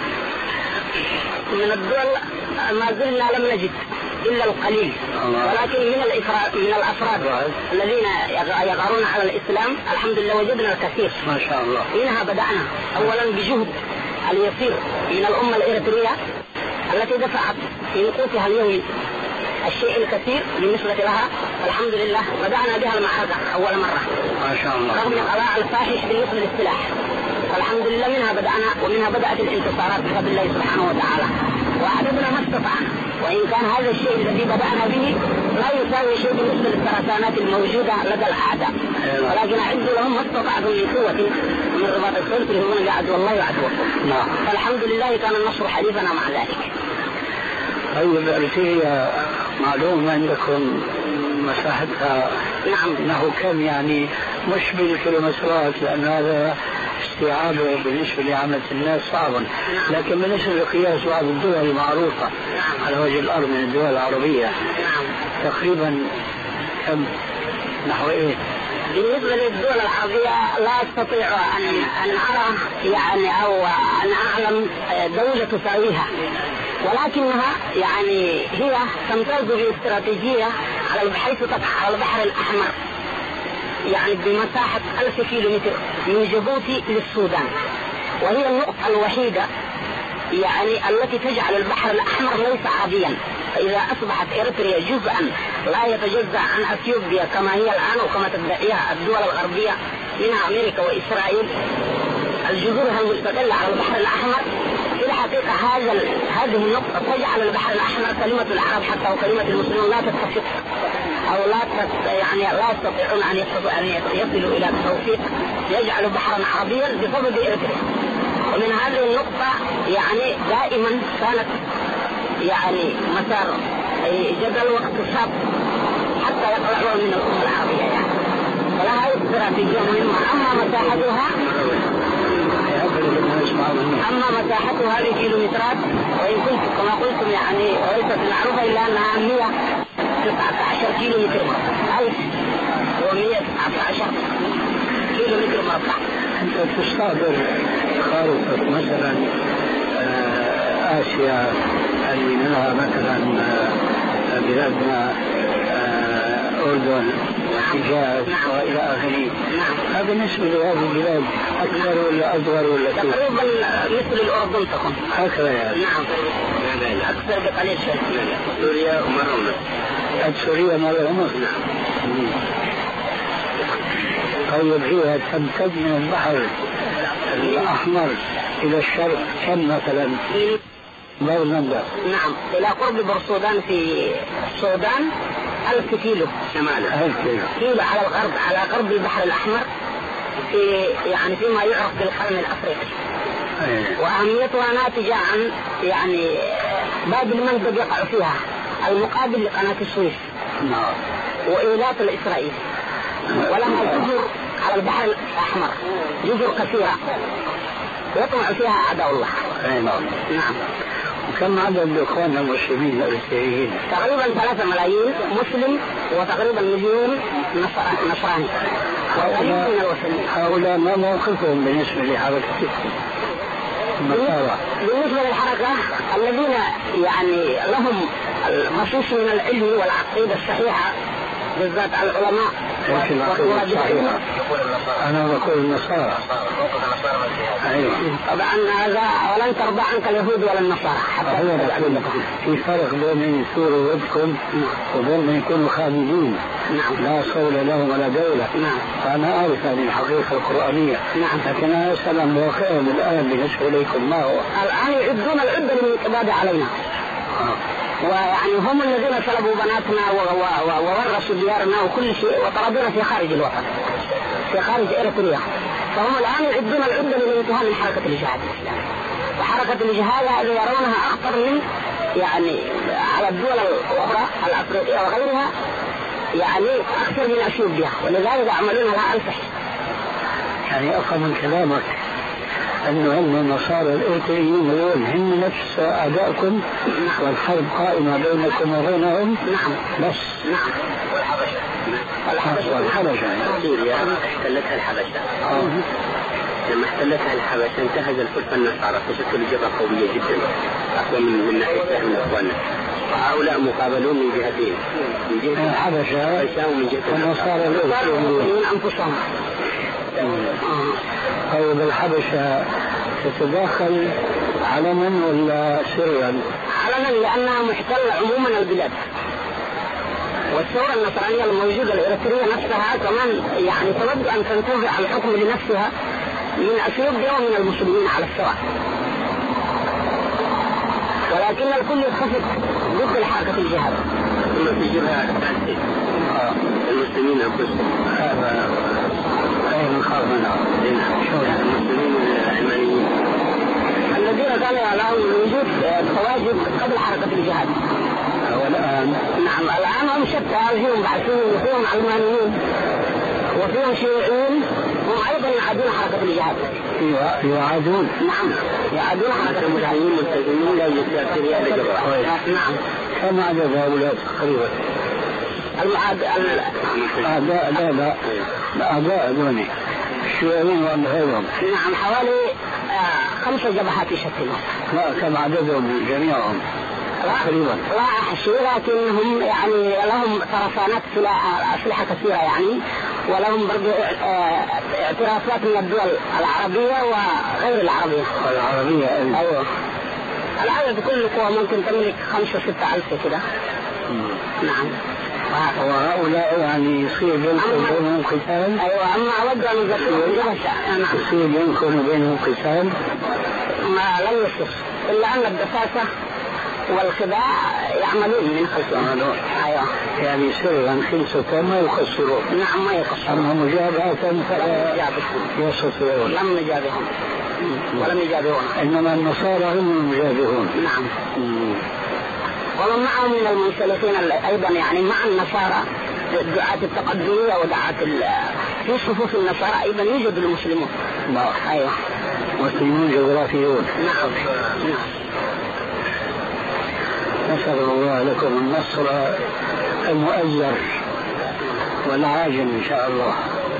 من الدول ما زلنا لم نجد إلا القليل، ولكن من الإفراد من الأفراد الذين يغارون على الإسلام الحمد لله وجدنا الكثير ما شاء الله. منها بدأنا أولا بجهد اليسير من الأمة الإريترية التي دفعت في نقوطها اليومي الشيء الكثير بالنسبة لها، الحمد لله بدأنا بها المعركة أول مرة ما شاء الله، رغم القضاء الفاحش بالنسبة للسلاح. الحمد لله منها بدأنا ومنها بدأت الانتصارات بفضل الله سبحانه وتعالى، وعددنا ما استطعنا، وإن كان هذا الشيء الذي بدأنا به لا يساوي شيء بالنسبة للسرطانات الموجودة لدى الأعداء، ولكن أعدوا لهم ما استطعتم من قوة ومن رباط الخيل تلهمون بعدو الله وعدوكم. فالحمد لله كان النصر حليفنا مع ذلك. طيب، أريتريا معلوم عندكم مساحتها؟ نعم. أنه كم يعني مش بالكيلومترات، لأن هذا استيعابه بالنسبة لعامة الناس صعب، نعم. لكن بالنسبة لقياس بعض الدول المعروفة نعم. على وجه الأرض من الدول العربية، نعم. تقريبا كم نحو ايه؟ بالنسبة للدول العربية لا استطيع ان ان ارى يعني او ان اعلم دولة تساويها، ولكنها يعني هي تمتاز باستراتيجية على حيث تقع على البحر الاحمر، يعني بمساحة ألف كيلو متر من جيبوتي للسودان، وهي النقطة الوحيدة يعني التي تجعل البحر الأحمر ليس عاديا. فإذا أصبحت إريتريا جزءا لا يتجزأ عن أثيوبيا كما هي الآن وكما تدعيها الدول الغربية منها أمريكا وإسرائيل، الجزرها المستقلة على البحر الأحمر، في الحقيقة هذا هذه النقطة تجعل البحر الأحمر كلمة العرب حتى وكلمة المسلمين لا تتفق أو لا يعني لا يستطيعون أن يصلوا إلى التوفيق، يجعل بحرا عربيا بسبب إريتريا. ومن هذه النقطة يعني دائما كانت يعني مسار جدل واقتصاد حتى يطلعون من الأمة العربية يعني. فلها استراتيجية مهمة. أما مساحتها أما مساحتها بكيلومترات، وإن كنت كما قلتم يعني ليست معروفة إلا أنها مئة وتسعة عشر كيلو متر مربع، ألف ومئة وتسعة عشر كيلو متر مربع. أنت تستحضر خارطة مثلا آسيا اللي منها مثلا بلادنا أردن والحجاز وإلى آخره، هذا بالنسبة لهذه البلاد أكثر ولا أصغر ولا كيف؟ تقريبا مثل الأردن تكون هكذا يعني. نعم أكثر بقليل شيء. سوريا ومرة ونص. سوريا مرة ونص. نعم. طيب هي تمتد من البحر الأحمر إلى الشرق كم مثلا؟ برنامج. نعم إلى قرب بورسودان في السودان ألف كيلو شمالا. ألف كيلو. كيلو على الغرب على قرب البحر الأحمر في يعني فيما يعرف بالقرن الأفريقي. أيه. وأهميتها ناتجة عن يعني باب المنطقة يقع فيها المقابل لقناة السويس. نعم. وإيلات الإسرائيل. ولها جزر على البحر الأحمر، جزر كثيرة يطمع فيها أعداء الله. أي نعم. نعم. وكم عدد إخواننا المسلمين الإسرائيليين؟ تقريبا ثلاثة ملايين مسلم وتقريبا مليون نصراني. هؤلاء ما موقفهم بالنسبة لحركة النصارى؟ بالنسبة للحركة الذين يعني لهم مصوص من العلم والعقيدة الصحيحة بالذات العلماء. أنا بقول النصارى. أيوة. طبعا هذا ولن ترضى عنك اليهود ولا النصارى حتى في فرق بين يثوروا ودكم وبين من يكونوا خالدين. نعم. لا صول لهم ولا دولة. نعم. فأنا أعرف هذه الحقيقة القرآنية. نعم. لكن أنا أسأل عن واقعهم الآن بالنسبة إليكم ما هو؟ الآن يعدون العدة للانقباض علينا. آه. ويعني هم الذين سلبوا بناتنا وورثوا ديارنا وكل شيء وطردونا في خارج الوطن في خارج إريتريا. فهم الآن يعدون العدة للانتهاء من حركة الجهاد الإسلامي. وحركة الجهاد هذه يرونها أخطر من يعني على الدول الأخرى الأفريقية وغيرها يعني أكثر من أثيوبيا، ولذلك يعملون لها ألف حساب. يعني أفهم من كلامك أنه هم النصارى الإريتريين اليوم هم نفس أعدائكم. نعم. والحرب قائمة بينكم وبينهم. نعم. بس. نعم. والحبشة. والحبشة. والحبشة. سوريا احتلتها الحبشة. آه. لما احتلتها الحبشة انتهز الحلفاء النصارى فشكلوا جبهة قوية جدا أقوى من من ناحية من إخواننا. هؤلاء مقابلون من جهتين، من جهة الحبشة ومن جهة النصارى الإريتريين أنفسهم. طيب الحبشة تتداخل علنا ولا سرا؟ علنا لأنها محتلة عموما البلاد، والثورة النصرانية الموجودة الإريترية نفسها كمان يعني تود أن تنتزع الحكم لنفسها من أثيوبيا ومن المسلمين على السواء، ولكن الكل يتخذ ضد الحركة الجهاد. ثم في جبهة ثالثة المسلمين أنفسهم. هذا أي من خاف منها؟ المسلمين العلمانيين الذين كانوا يعلمون وجود خواجب قبل حركة الجهاد. والآن نعم الآن هم شتى، فيهم بعثيين وفيهم علمانيين وفيهم شيوعيين، هم أيضا يعادون حركة الجهاد. يعادون؟ نعم يعادون حركة المسلمين ملتزمين لا يستأثرون بجبهة. نعم. كم عدد هؤلاء تقريبا؟ المعاد أعداء لا لا الأعداء دوني الشيوعيين وغيرهم. نعم حوالي آه خمسة جبهات يشكلون. لا كم عددهم جميعهم؟ تقريبا لا أحشي، لكنهم يعني لهم طرفانات أسلحة كثيرة يعني، ولهم برضو اعترافات من الدول العربية وغير العربية. العربية أيوة. العدد كل قوة ممكن تملك خمسة ستة ألف كده. نعم. وهؤلاء يعني يصير بينكم بينهم قتال؟ أيوة. أما أود أن أذكر يصير بينكم بينهم قتال؟ ما لم يصير إلا أن الدساسة والخداع يعملون من خلفهم. أيوة. يعني سرا خلصة ما يخسرون. نعم ما يخسرون. أما مجابهة فلا يستطيعون. لم نجابههم ولم يجابهون. إنما النصارى هم المجابهون. نعم. ومن معهم من المنسلخين أيضا يعني مع النصارى دعاة التقدمية ودعاة في صفوف النصارى أيضا يوجد المسلمون. نعم. أيوة. مسلمون جغرافيون. نعم. نعم. نسأل الله لكم النصر المؤزر والعاجل إن شاء الله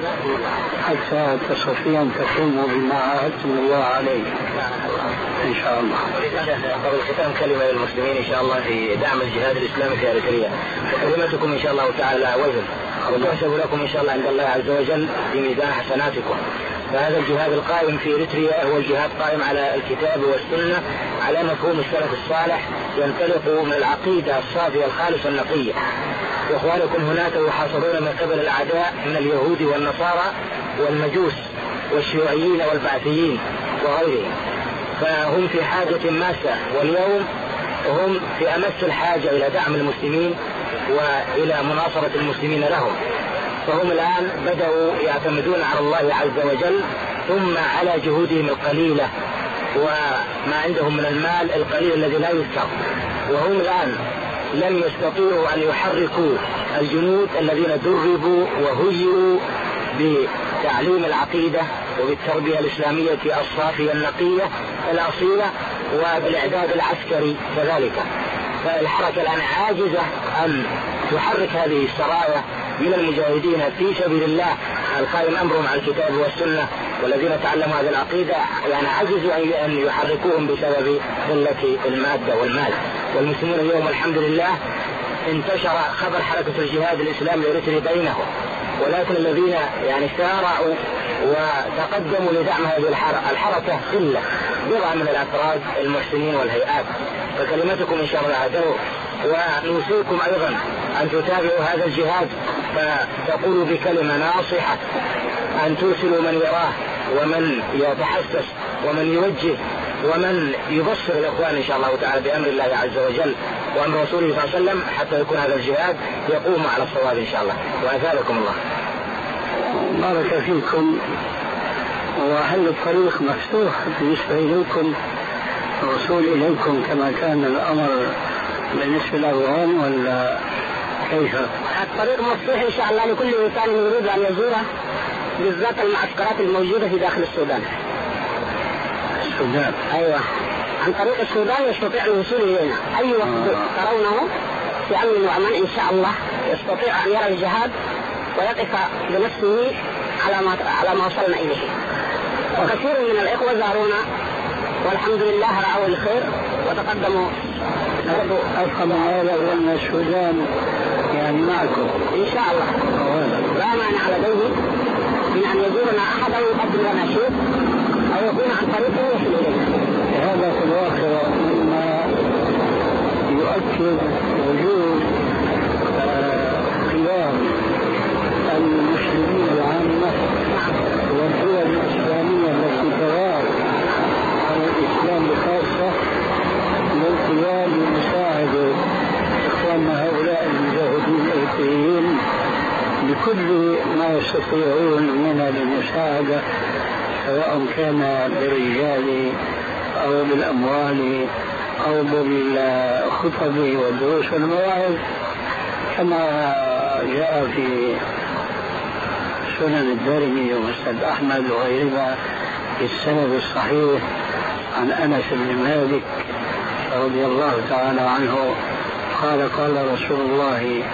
حتى تستطيعوا أن تقوموا بما عاهدتم الله عليه إن شاء الله. قبل الختام كلمة للمسلمين إن شاء الله في دعم الجهاد الإسلامي في إريتريا، وكلمتكم إن شاء الله تعالى وزن وتحسب لكم إن شاء الله عند الله عز وجل في ميزان حسناتكم. فهذا الجهاد القائم في إريتريا هو الجهاد قائم على الكتاب والسنة على مفهوم السلف الصالح، ينطلق من العقيدة الصافية الخالصة النقية. وإخوانكم هناك يحاصرون من قبل الأعداء من اليهود والنصارى والمجوس والشيوعيين والبعثيين وغيرهم، فهم في حاجة ماسة، واليوم هم في أمس الحاجة إلى دعم المسلمين وإلى مناصرة المسلمين لهم. فهم الآن بدأوا يعتمدون على الله عز وجل ثم على جهودهم القليلة وما عندهم من المال القليل الذي لا يذكر، وهم الآن لم يستطيعوا أن يحركوا الجنود الذين دربوا وهيئوا بتعليم العقيدة وبالتربية الإسلامية الصافية النقية الأصيلة وبالإعداد العسكري كذلك. فالحركة الآن عاجزة أن تحرك هذه السرايا من المجاهدين في سبيل الله القائم أمرهم على الكتاب والسنة والذين تعلموا هذه العقيدة، يعني عجزوا أن يحركوهم بسبب قلة المادة والمال. والمسلمون اليوم الحمد لله انتشر خبر حركة الجهاد الإسلامي الإريتري بينهم، ولكن الذين يعني سارعوا وتقدموا لدعم هذه الحركة قلة بضع من الأفراد المحسنين والهيئات. فكلمتكم إن شاء الله عدو، ونوصيكم أيضا أن تتابعوا هذا الجهاد فتقولوا بكلمة ناصحة، أن ترسلوا من يراه ومن يتحسس ومن يوجه ومن يبصر الإخوان إن شاء الله تعالى بأمر الله عز وجل وأمر رسوله صلى الله عليه وسلم حتى يكون هذا الجهاد يقوم على الصواب إن شاء الله. وأثابكم الله. بارك فيكم. وهل الطريق مفتوح بالنسبة إليكم الوصول إليكم كما كان الأمر بالنسبة للأفغان ولا كيف؟ الطريق مفتوح إن شاء الله لكل إنسان يريد أن يزوره، بالذات المعسكرات الموجودة في داخل السودان. السودان؟ أيوة، عن طريق السودان يستطيع الوصول إلينا أي وقت آه. ترونه في أمن وأمان إن شاء الله يستطيع أن يرى الجهاد ويقف بنفسه على ما على ما وصلنا إليه. وكثير من الإخوة زارونا والحمد لله رأوا الخير وتقدموا. أفهم هذا أن السودان يعني معكم إن شاء الله، لا مانع لديه من أن يزورنا أحد أو يقدم لنا شيء أو يكون عن طريقه يصل إلينا. هذا في الواقع مما يؤكد وجود قيام المسلمين العامة والدول الإسلامية التي ترى على الإسلام بخاصة للقيام بمساعدة إخواننا هؤلاء المجاهدين الإريتريين بكل ما يستطيعون من المساعدة، سواء كان بالرجال أو بالأموال أو بالخطب والدروس والمواعظ، كما جاء في سنن الدارمي ومسند أحمد وغيرها بالسند الصحيح عن أنس بن مالك رضي الله تعالى عنه قال قال رسول الله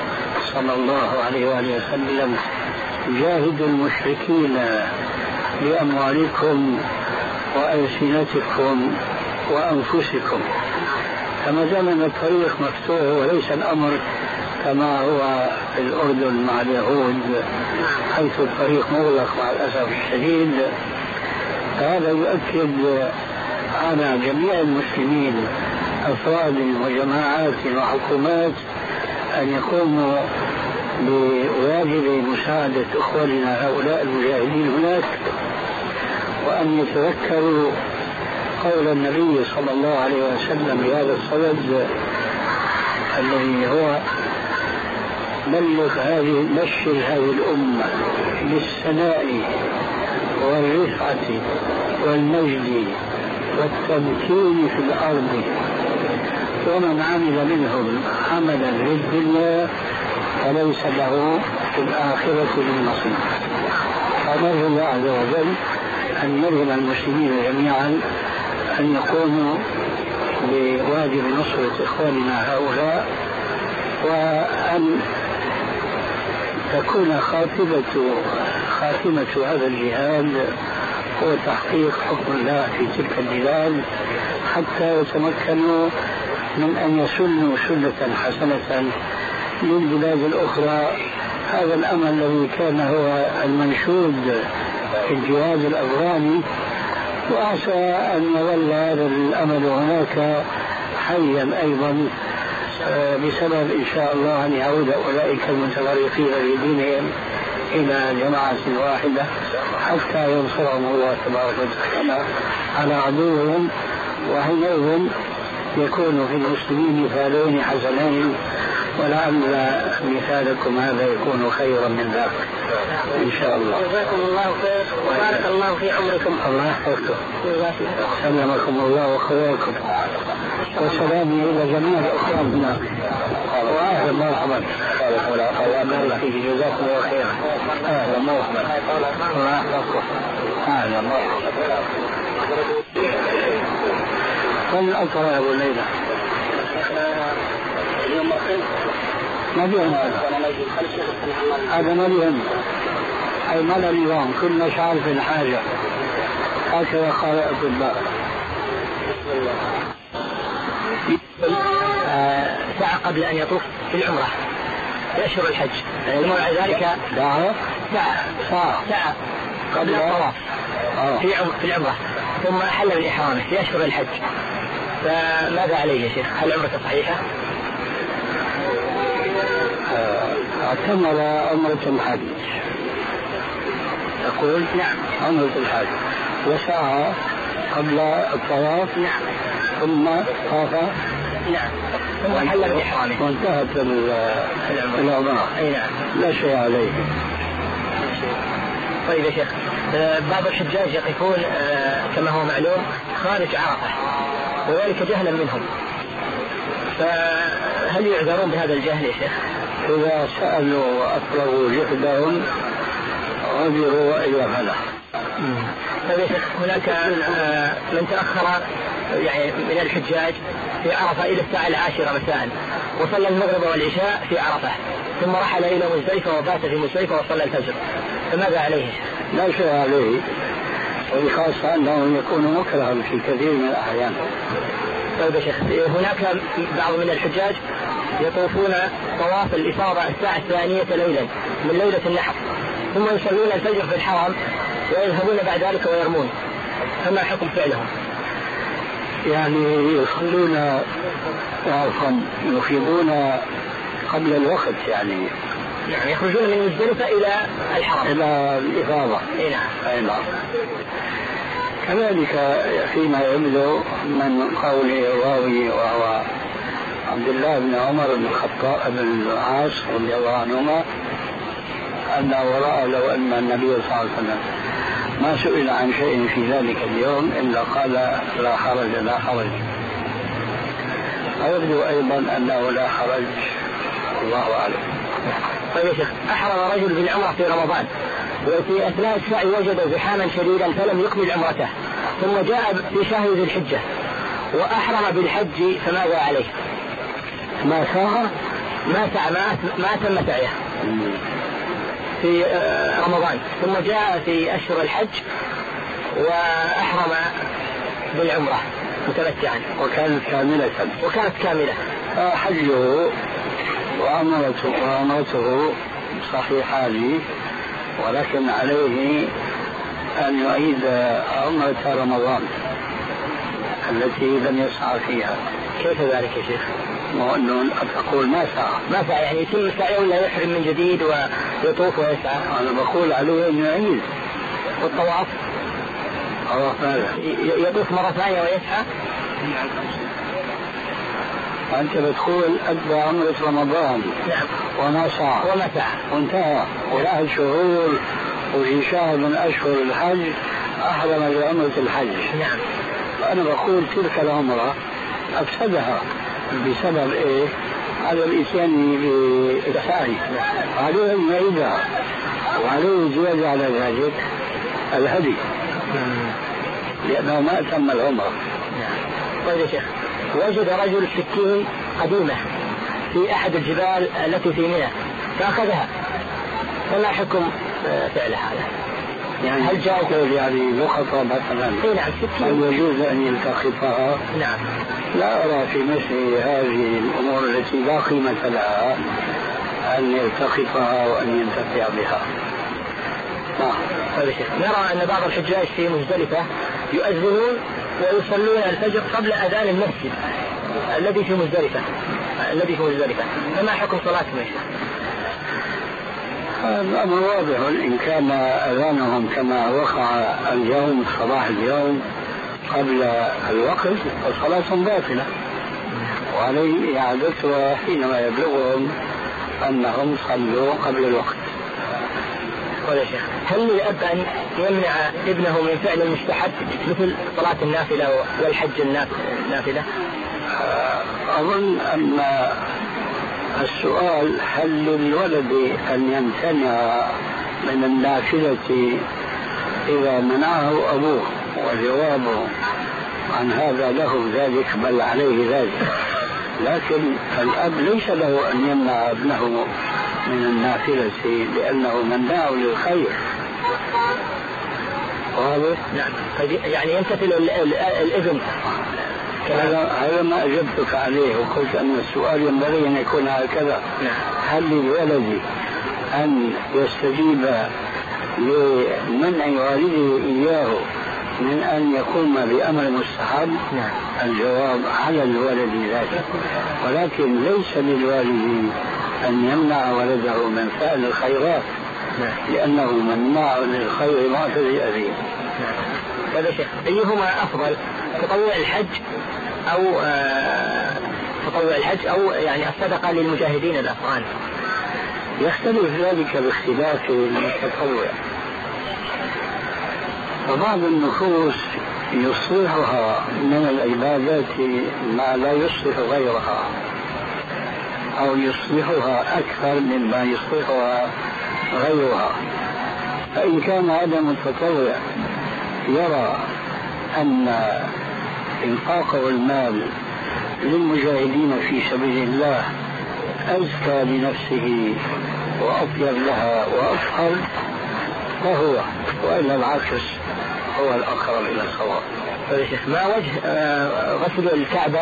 صلى الله عليه وآله وسلم جاهدوا المشركين بأموالكم وألسنتكم وأنفسكم. فما دام أن الطريق مفتوح وليس الأمر كما هو في الأردن مع اليهود حيث الطريق مغلق مع الأسف الشديد، فهذا يؤكد على جميع المسلمين أفراد وجماعات وحكومات أن يقوموا بواجب مساعدة إخواننا هؤلاء المجاهدين هناك، وأن يتذكروا قول النبي صلى الله عليه وسلم بهذا الصدد الذي هو بلغ هذه بشر هذه الأمة بالسناء والرفعة والمجد والتمكين في الأرض، ومن عمل منهم عملا للدنيا فليس له في الآخرة من نصيب. فنرجو الله عز وجل أن يلهم المسلمين جميعا أن يقوموا بواجب نصرة إخواننا هؤلاء، وأن تكون خاتمة خاتمة هذا الجهاد هو تحقيق حكم الله في تلك البلاد حتى يتمكنوا من أن يسنوا سنة حسنة للبلاد الأخرى. هذا الأمل الذي كان هو المنشود في الجهاد الأفغاني، وعسى أن يظل هذا الأمل هناك حيا أيضا بسبب إن شاء الله أن يعود أولئك المتفرقين في دينهم إلى جماعة واحدة حتى ينصرهم الله تبارك وتعالى على عدوهم، وحينئذ يكون في المسلمين مثالين حسنين، ولعل مثالكم هذا يكون خيرا من ذاك إن شاء الله. جزاكم الله خير وبارك الله في عمركم. الله يحفظكم. سلمكم الله وخيركم، وسلامي إلى جميع الأخوان هناك. وأهلا مرحبا. الله فيك، جزاكم الله خيرا. أهلا مرحبا. الله يحفظكم. أهلا مرحبا. من أقرأ يا أبو الليلة؟ ما بيهم هذا ما بيهم أي ما له نظام، كل مشاعر في الحاجة، هكذا قال الأطباء. ساعة قبل أن يطوف في العمرة في أشهر الحج، ومع ذلك ساعة ساعة ساعة قبل الطواف في في العمرة، ثم أحل من إحرامه في أشهر الحج، فماذا عليه يا شيخ؟ هل عمرته صحيحة؟ اعتمر عمرة الحج، تقول نعم عمرة الحج، وسعى قبل الطواف نعم، ثم طاف نعم، ثم حل من إحرامه وانتهت العمرة. أي نعم، لا شيء عليه. طيب يا شيخ، بعض الحجاج يقفون كما هو معلوم خارج عرفة وذلك جهلا منهم، فهل يعذرون بهذا الجهل يا شيخ؟ إذا سألوا وأفرغوا جهدهم عذروا وإلا فلا. طيب يا شيخ، هناك من تأخر يعني من الحجاج في عرفة إلى الساعة العاشرة مساء، وصلى المغرب والعشاء في عرفة، ثم رحل إلى مزدلفة وبات في مزدلفة وصلى الفجر، فماذا عليه؟ لا شيء عليه، وبخاصة أنه يكون مكرها في كثير من الأحيان. طيب يا شيخ، هناك بعض من الحجاج يطوفون طواف الإفاضة الساعة الثانية ليلا من ليلة النحر، ثم يصلون الفجر في الحرم ويذهبون بعد ذلك ويرمون، فما حكم فعلهم؟ يعني يصلون عفوا يفيضون قبل الوقت، يعني نعم، يخرجون من مزدلفة إلى الحرم إلى الإفاضة. أي نعم. أي نعم. كذلك فيما يبدو من قول الراوي وهو عبد الله بن عمر بن الخطاب بن العاص رضي الله عنهما أنه رأى لو أن النبي صلى الله عليه وسلم ما سئل عن شيء في ذلك اليوم إلا قال لا حرج لا حرج، ويبدو أيضا أنه لا حرج، الله أعلم. طيب يا شيخ، أحرم رجل بالعمرة في رمضان وفي أثناء السعي وجد زحاما شديدا فلم يكمل عمرته، ثم جاء في شهر ذي الحجة وأحرم بالحج، فماذا عليه؟ ما ساغ ما سعى ما, ما تم سعيه في رمضان، ثم جاء في أشهر الحج وأحرم بالعمرة متمتعا وكانت كاملة وكانت كاملة حجه وعمرته وعمرته صحيحان، ولكن عليه أن يعيد عمرة رمضان التي لم يسعى فيها. كيف ذلك يا شيخ؟ وأنه أقول ما سعى ما سعى يعني يتم سعيه ولا يحرم من جديد ويطوف ويسعى؟ أنا بقول عليه أن يعيد. والطواف طواف ماذا؟ يطوف مرة ثانية ويسعى. أنت بتقول أدى عمرة رمضان. نعم. وما سعى وما سعى وانتهى وله شهور، وفي شهر من أشهر الحج أحرم بعمرة الحج. نعم. فأنا بقول تلك العمرة أفسدها بسبب إيه؟ على الإتيان بالسعي، عليه أن يعيدها، وعليه زيادة على ذلك الهدي لأنه ما أتم العمرة. طيب يا شيخ، وجد رجل سكين قديمة في أحد الجبال التي في منى فأخذها، فما حكم فعل هذا؟ يعني هل جاءت يعني لقطة مثلا؟ اي نعم. هل يجوز أن يلتقطها؟ نعم. لا أرى في مثل هذه الأمور التي لا قيمة لها أن يلتقطها وأن ينتفع بها. طيب يا شيخ، نرى أن بعض الحجاج في مزدلفة يؤذنون ويصلون الفجر قبل أذان المسجد الذي في مزدلفة الذي في مزدلفة فما حكم صلاتهم يا شيخ؟ الأمر واضح، إن كان أذانهم كما وقع اليوم صباح اليوم قبل الوقت فصلاتهم باطلة، وعليه إعادتها حينما يبلغهم أنهم صلوا قبل الوقت. قال يا شيخ، هل للأب أن يمنع ابنه من فعل المستحب مثل صلاة النافلة والحج النافلة؟ أظن أن السؤال هل للولد أن يمتنع من النافلة إذا منعه أبوه، وجوابه عن هذا له ذلك بل عليه ذلك، لكن الأب ليس له أن يمنع ابنه من النافلة لأنه مناع للخير. واضح؟ نعم. يعني يمتثل الابن. هذا ما أجبتك عليه، وقلت أن السؤال ينبغي أن يكون هكذا. نعم. هل للولد أن يستجيب لمنع والده إياه من أن يقوم بأمر مستحب؟ نعم. الجواب على الولد ذلك، ولكن ليس للوالد أن يمنع ولده من فعل الخيرات. نعم. لأنه مناع للخير معتدي أبيه. هذا شيخ، أيهما أفضل، تطوع الحج أو آه تطوع الحج أو يعني الصدقة للمجاهدين الأفغان؟ يختلف ذلك باختلاف التطوع، فبعض النفوس يصلحها من العبادات ما لا يصلح غيرها، أو يصلحها أكثر مما يصلحها غيرها. فإن كان هذا المتطوع يرى أن إنفاقه المال للمجاهدين في سبيل الله أزكى لنفسه وأطيب لها وأفضل فهو، وإلا العكس هو الأقرب إلى الصواب. ما وجه غسل الكعبة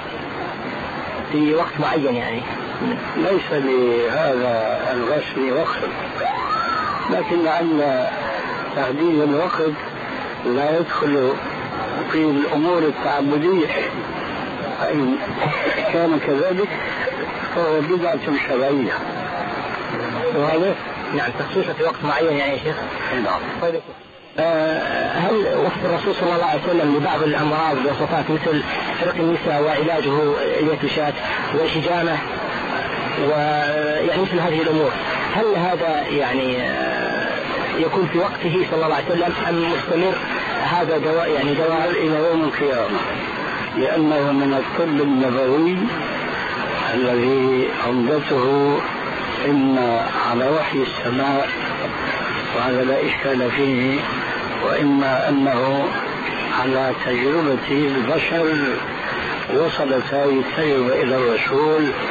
في وقت معين؟ يعني ليس لهذا الغسل وقت، لكن لعل تحديد الوقت لا يدخل في الأمور التعبدية، فإن كان كذلك فهو بدعة شرعية. وهذا نعم تخصيصه في وقت معين يعني يا شيخ. نعم. طيب آه هل وصف الرسول صلى الله عليه وسلم لبعض الأمراض والوصفات مثل حرق النساء وعلاجه اليتشات والحجامة ويعني مثل هذه الأمور، هل هذا يعني آه يكون في وقته صلى الله عليه وسلم أم مستمر هذا دواء يعني دواء إلى يوم القيامة؟ لأنه من الطب النبوي الذي عمدته إما على وحي السماء وهذا لا إشكال فيه، وإما أنه على تجربة البشر وصلت هذه التجربة إلى الرسول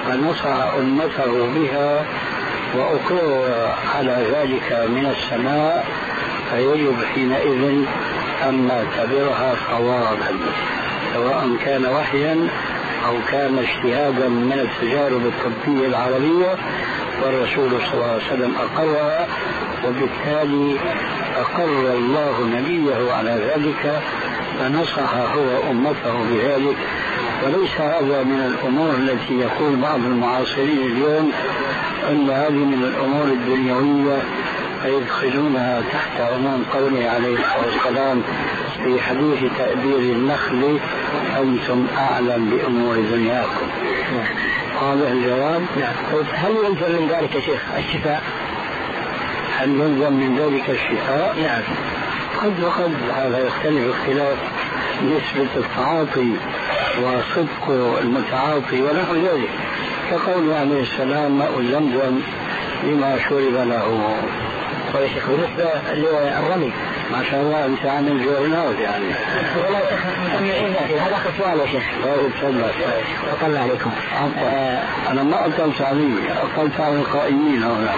فنصح أمته بها وأقر على ذلك من السماء، فيجب حينئذ أن نعتبرها صوابا، سواء كان وحيا أو كان اجتهادا من التجارب الطبية العربية، والرسول صلى الله عليه وسلم أقرها، وبالتالي أقر الله نبيه على ذلك فنصح هو أمته بذلك. وليس هذا من الأمور التي يقول بعض المعاصرين اليوم أن هذه من الأمور الدنيوية فيدخلونها تحت عموم قوله عليه الصلاة والسلام في حديث تأبير النخل أنتم أعلم بأمور دنياكم. هذا الجواب. هل يلزم من ذلك يا شيخ الشفاء؟ هل يلزم من ذلك الشفاء؟ نعم. قد وقد هذا يختلف اختلاف نسبة التعاطي وصدق المتعاطي ونحو ذلك، كقول عليه السلام ماء زمزم لما شرب له. طيب يا شيخ بالنسبة للرمي ما شاء الله أنت عامل جورنال يعني. والله يا شيخ مستمعين هذا آخر سؤال يا شيخ. لا تفضل. أطلع عليكم. آه أنا ما أطلت عليه، أطلت على القائمين هنا.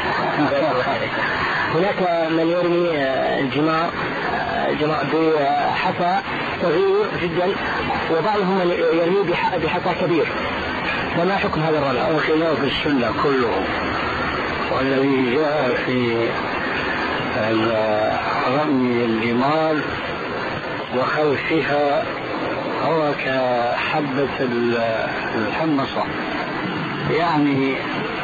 هناك من يرمي الجمار بحصى صغير جدا، وبعضهم من يرمي بحصى كبير، فما حكم هذا الرمي؟ هذا خلاف السنة كله، والذي جاء في رمي الجمار وخلفها هو كحبة الحمصة، يعني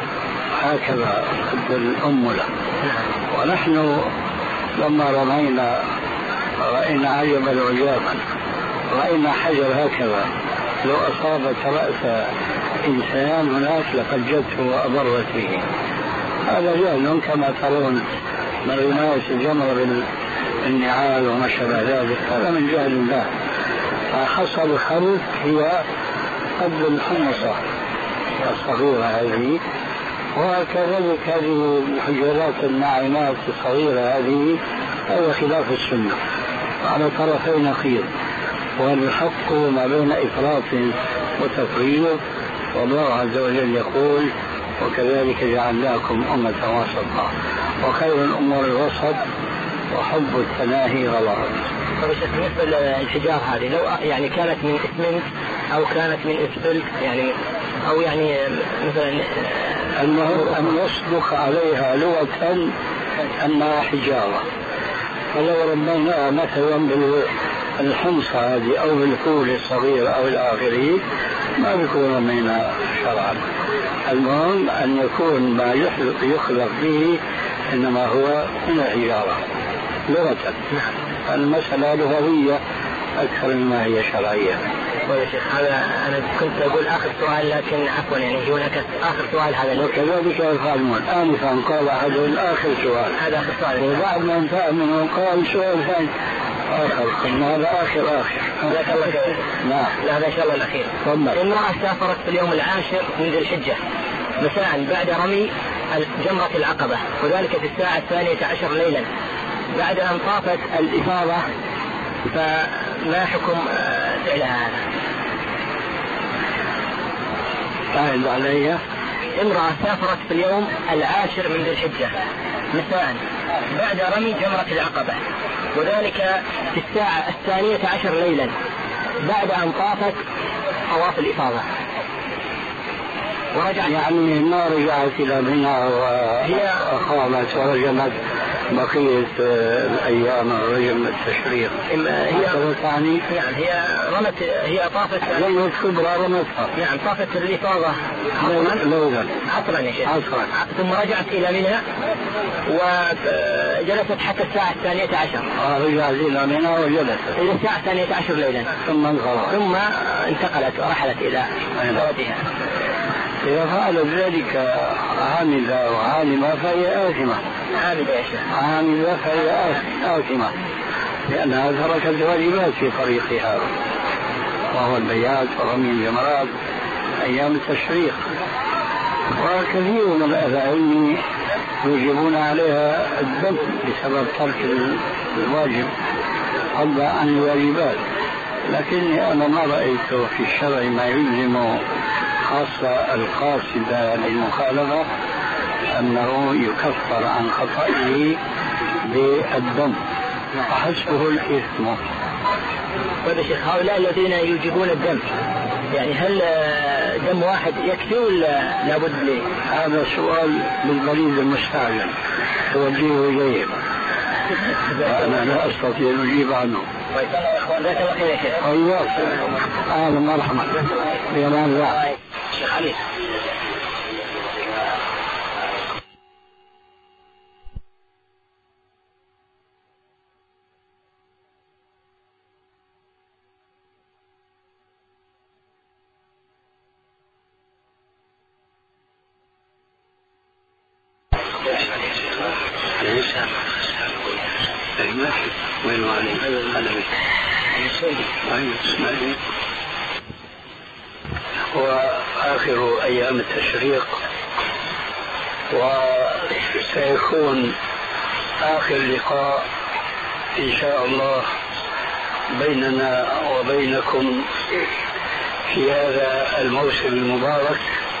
هكذا قد الأملة. ونحن لما رمينا رأينا عجبا عجابا، رأينا حجر هكذا لو أصابت رأس إنسان هناك لقد جته وأضرت به. هذا جهل كما ترون من رماية الجمر بالنعال وما شابه ذلك، هذا من جهل الله. فحصى الخلف هي قد الحمصة الصغيرة هذه، وكذلك هذه الحجرات الناعمات الصغيرة هذه، هذا خلاف السنة على طرفي نقيض، والحق ما بين إفراط وتفريط. والله عز وجل يقول وكذلك جعلناكم أمة وسطا وخير الأمور الوسط وحب التناهي غلط. بالنسبة للحجار هذه لو يعني كانت من إسمنت أو كانت من إسفلت يعني أو يعني مثلا المهم أن يصدق عليها لغة أنها حجارة، فلو رميناها مثلا بالحمصة هذه أو بالفول الصغير أو الآخرين ما بيكون رمينا شرعا. المهم أن يكون ما يخلق به إنما هو من الحجارة لغة. المسألة لغوية أكثر مما هي شرعية. يا شيخ هذا أنا كنت أقول آخر سؤال، لكن عفوا يعني هناك آخر سؤال هذا. وكذلك يفعلون آنفا قال أحد آخر سؤال، هذا آخر سؤال، وبعد ما انتهى منه قال سؤال ثاني آخر، إن هذا آخر آخر. جزاك الله خير. نعم. لا هذا إن شاء الله الأخير. امرأة سافرت في اليوم العاشر من ذي الحجة مساء بعد رمي جمرة العقبة، وذلك في الساعة الثانية عشر ليلا بعد أن طافت الإفاضة، فما حكم فعلها هذا؟ تعال علي. امرأة سافرت في اليوم العاشر من ذي الحجة مساء بعد رمي جمرة العقبة، وذلك في الساعة الثانية عشر ليلا بعد أن طافت طواف الإفاضة ورجعت، يعني ما رجعت إلى منى وأقامت ورجمت بقية الأيام رجم التشريق. هي يعني نعم هي رمت هي طافت لم الكبرى رمتها. نعم طافت الإفاضة لولا عصرا يا شيخ عصرا، ثم رجعت إلى منى وجلست حتى الساعة الثانية عشر. آه رجعت إلى منى وجلست إلى الساعة الثانية عشر ليلا ثم انصرفت ثم انتقلت ورحلت إلى بلدها. إذا فعلت ذلك عاملة وعالمة فهي آثمة. عاملة يا شيخ عاملة فهي آثمة لأنها تركت واجبات في طريقها، وهو البيات ورمي الجمرات أيام التشريق. وكثير من أهل العلم يوجبون عليها الدم بسبب ترك الواجب فضلا عن الواجبات، لكني أنا ما رأيت في الشرع ما يلزم الخاصة القاصدة للمخالفة أنه يكفر عن خطئه بالدم وحسبه الإثم. طيب يا شيخ، هؤلاء الذين يوجبون الدم يعني هل دم واحد يكفي ولا لابد لي؟ هذا سؤال للمريض المستعجل توجهه إليه، أنا لا أستطيع أن أجيب عنه. طيب يا إخوان ذاك الله خير يا شيخ. أيوة أهلا مرحبا يا مان شيخ علي. وين علي؟ أنا بك. أيوة اسمعني. وآخر أيام التشريق وسيكون آخر لقاء إن شاء الله بيننا وبينكم في هذا الموسم المبارك،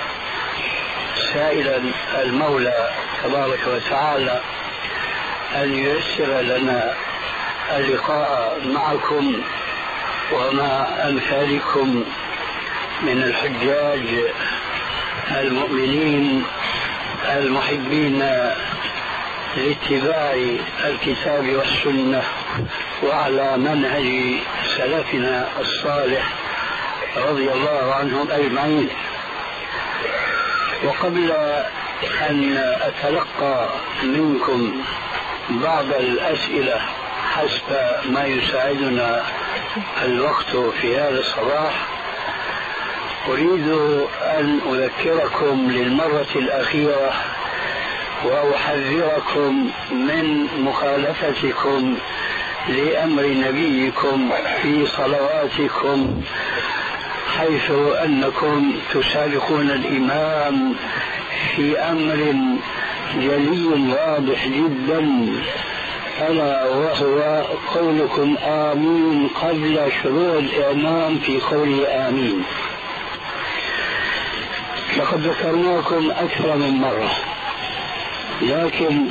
سائلا المولى تبارك وتعالى أن ييسر لنا اللقاء معكم ومع أمثالكم من الحجاج المؤمنين المحبين لاتباع الكتاب والسنة وعلى منهج سلفنا الصالح رضي الله عنهم أجمعين. وقبل أن أتلقى منكم بعض الأسئلة حسب ما يساعدنا الوقت في هذا الصباح، أريد أن أذكركم للمرة الأخيرة وأحذركم من مخالفتكم لأمر نبيكم في صلواتكم، حيث أنكم تسابقون الإمام في أمر جلي واضح جدا، ألا وهو قولكم آمين قبل شروع الإمام في قوله آمين. لقد ذكرناكم أكثر من مرة، لكن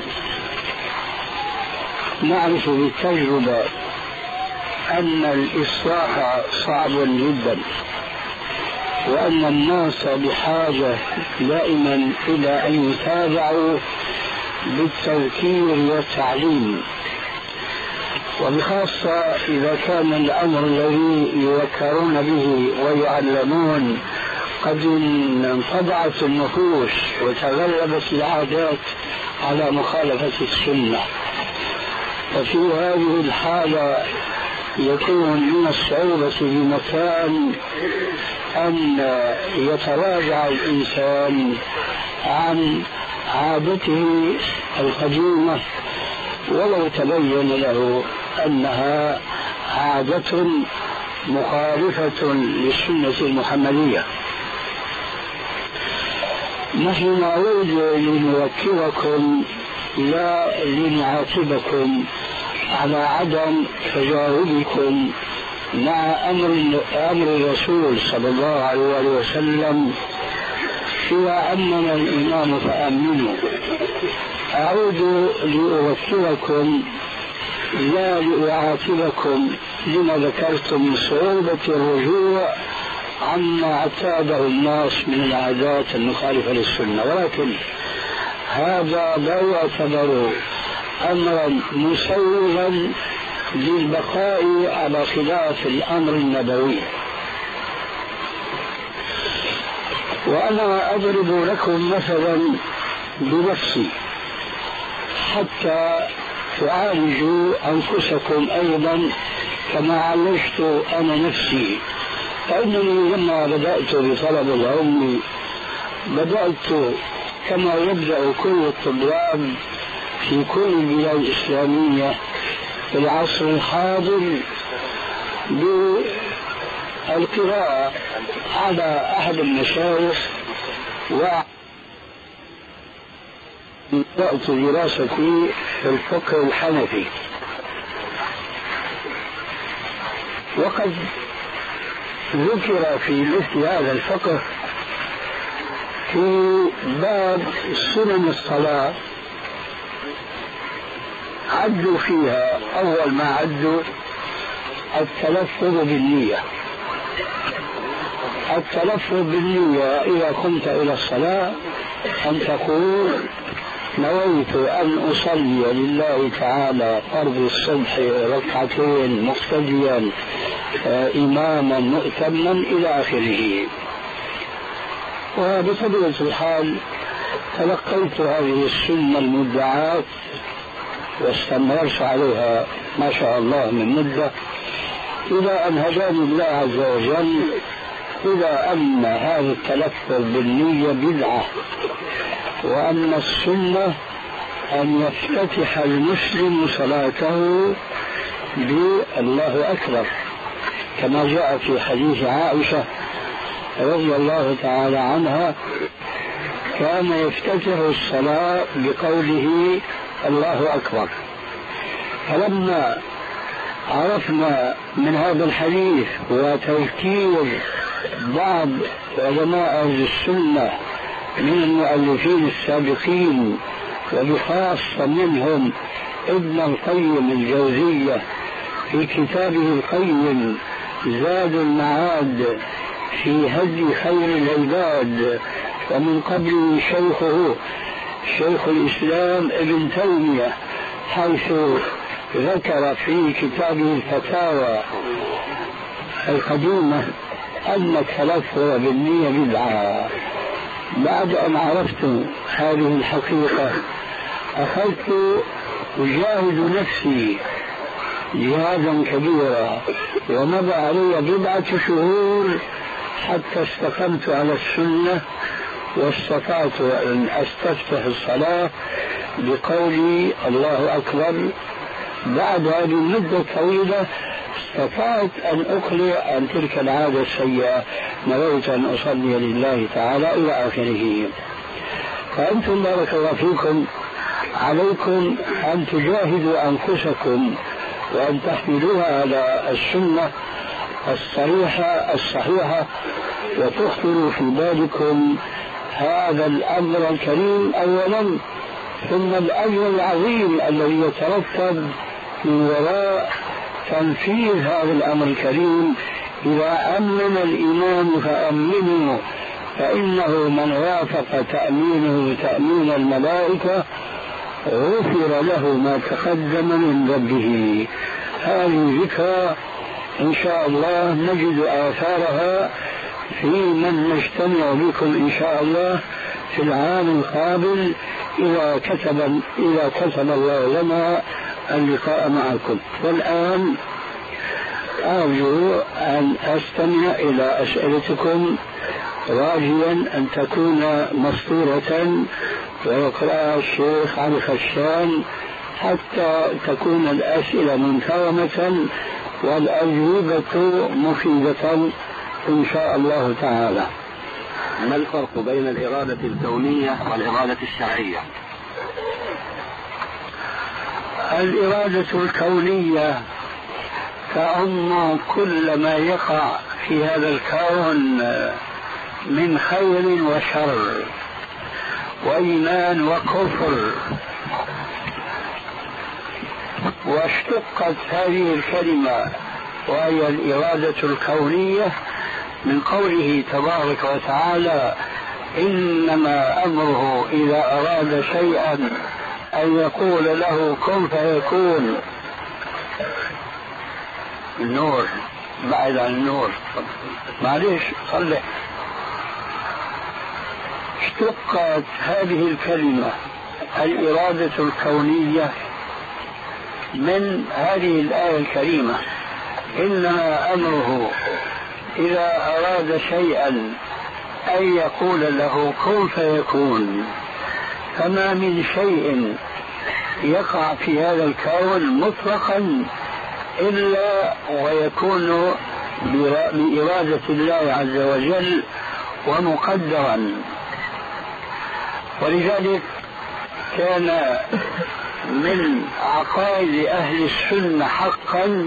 نعرف بالتجربة أن الإصلاح صعب جدا، وأن الناس بحاجة دائما إلى أن يتابعوا بالتذكير والتعليم، وبخاصة إذا كان الأمر الذي يذكرون به ويعلمون قد انطبعت النفوس وتغلبت العادات على مخالفة السنة. ففي هذه الحالة يكون من الصعوبة بمكان أن يتراجع الإنسان عن عادته القديمة ولو تبين له أنها عادة مخالفة للسنة المحمدية. نحن نعود لنذكركم لا لنعاتبكم على عدم تجاوبكم مع أمر أمر الرسول صلى الله عليه وسلم إذا أمن الإمام فأمنوا. أعود لأذكركم لا لأعاتبكم لما ذكرتم من صعوبة الرجوع عما اعتاده الناس من العادات المخالفة للسنة، ولكن هذا لا يعتبر أمرا مسوغا للبقاء على خلاف الأمر النبوي. وأنا أضرب لكم مثلا بنفسي حتى تعالجوا أنفسكم أيضا كما عالجت أنا نفسي. فإنني لما بدأت بطلب العلم بدأت كما يبدأ كل الطلاب في كل البلاد الإسلامية في العصر الحاضر بالقراءة على أحد المشايخ، وبدأت دراستي في الفقه الحنفي. وقد ذكر في مثل هذا الفقه في باب سنن الصلاة عدوا فيها أول ما عدوا التلفظ بالنية. التلفظ بالنية إذا قمت إلى الصلاة أن تقول نويت أن أصلي لله تعالى فرض الصبح ركعتين مقتديا إماما مؤتما إلى آخره. وبطبيعة الحال تلقيت هذه السنة المدعاة واستمررت عليها ما شاء الله من مدة، إلى أن هداني الله عز وجل إلى أن هذا التلفظ بالنية بدعة، وأن السنة أن يفتتح المسلم صلاته بالله أكبر، كما جاء في حديث عائشة رضي الله تعالى عنها كان يفتتح الصلاة بقوله الله أكبر. فلما عرفنا من هذا الحديث وتذكير بعض علماء أهل السنة من المؤلفين السابقين وبخاصة منهم ابن القيم الجوزية في كتابه القيم زاد المعاد في هدي خير العباد، ومن قبله شيخه شيخ الإسلام ابن تيمية حيث ذكر في كتابه الفتاوى القديمة أن التلفظ بالنية بدعة. بعد أن عرفت هذه الحقيقة أخذت أجاهد نفسي جهادا كبيرا، ومضى علي بضعة شهور حتى استقمت على السنة واستطعت أن أستفتح الصلاة بقولي الله أكبر. بعد هذه المدة الطويلة استطعت أن أقلع عن تلك العادة السيئة، نويت أن أصلي لله تعالى إلى آخره. فأنتم بارك الله فيكم عليكم أن تجاهدوا أنفسكم وأن تحملوها على السنة الصريحة الصحيحة، وتخطروا في بالكم هذا الأمر الكريم أولا، ثم الأجر العظيم الذي يترتب من وراء تنفيذ هذا الأمر الكريم. إذا أمن الإمام فأمنوا، فإنه من وافق تأمينه تأمين الملائكة غفر له ما تقدم من ربه. هذه ذكرى إن شاء الله نجد آثارها في من نجتمع بكم إن شاء الله في العام القابل إذا كتب إذا كتب الله لنا اللقاء معكم. والآن أرجو أن أستمع إلى أسئلتكم راجيا أن تكون مسطورة ويقرأها الشيخ علي خشان حتى تكون الأسئلة منتظمة والأجوبة مفيدة إن شاء الله تعالى. ما الفرق بين الإرادة الكونية والإرادة الشرعية؟ الإرادة الكونية تعم كل ما يقع في هذا الكون من خير وشر وإيمان وكفر. واشتقت هذه الكلمة وهي الإرادة الكونية من قوله تبارك وتعالى إنما أمره إذا أراد شيئا أن يقول له كن فيكون. النور بعد عن النور معليش صلح. اشتقت هذه الكلمة الإرادة الكونية من هذه الآية الكريمة إنما أمره إذا أراد شيئا أن يقول له كن فيكون. فما من شيء يقع في هذا الكون مطلقا إلا ويكون بإرادة الله عز وجل ومقدرا. ولذلك كان من عقائد أهل السنة حقا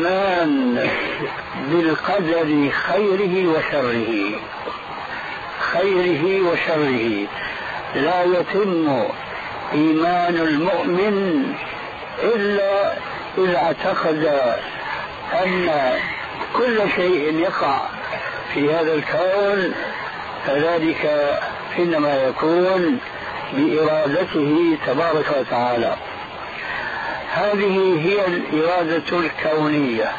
الإيمان بالقدر خيره وشره. خيره وشره. لا يتم إيمان المؤمن إلا إذا اعتقد أن كل شيء يقع في هذا الكون فذلك إنما يكون بإرادته تبارك وتعالى. هذه هي الإرادة الكونية،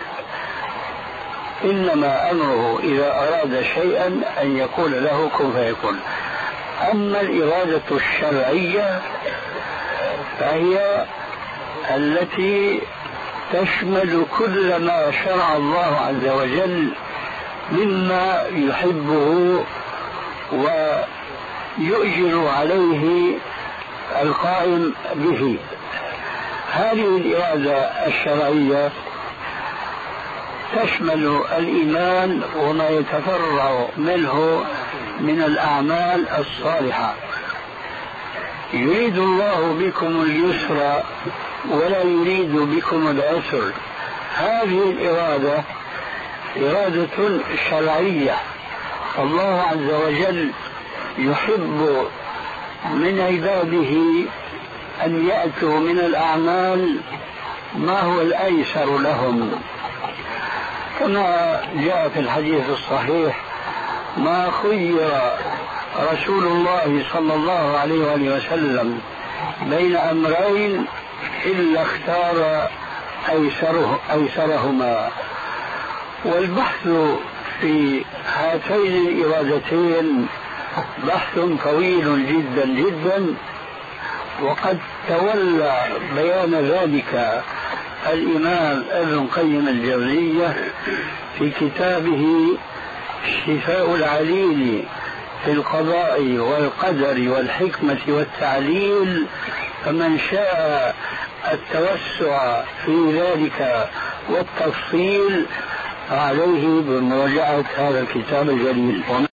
إنما أمره إذا أراد شيئا أن يقول له كن فيكون. أما الإرادة الشرعية فهي التي تشمل كل ما شرع الله عز وجل مما يحبه ويؤجر عليه القائم به. هذه الإرادة الشرعية تشمل الإيمان وما يتفرع منه من الأعمال الصالحة. يريد الله بكم اليسر ولا يريد بكم العسر. هذه الإرادة إرادة شرعية. الله عز وجل يحب من عباده أن يأتوا من الأعمال ما هو الأيسر لهم، كما جاء في الحديث الصحيح: ما خير رسول الله صلى الله عليه وآله وسلم بين أمرين إلا اختار أيسره أيسرهما. والبحث في هاتين الإرادتين بحث طويل جدا جدا، وقد تولى بيان ذلك الإمام ابن القيم الجوزية في كتابه شفاء العليل في القضاء والقدر والحكمة والتعليل. فمن شاء التوسع في ذلك والتفصيل عليه بمراجعة هذا الكتاب الجليل.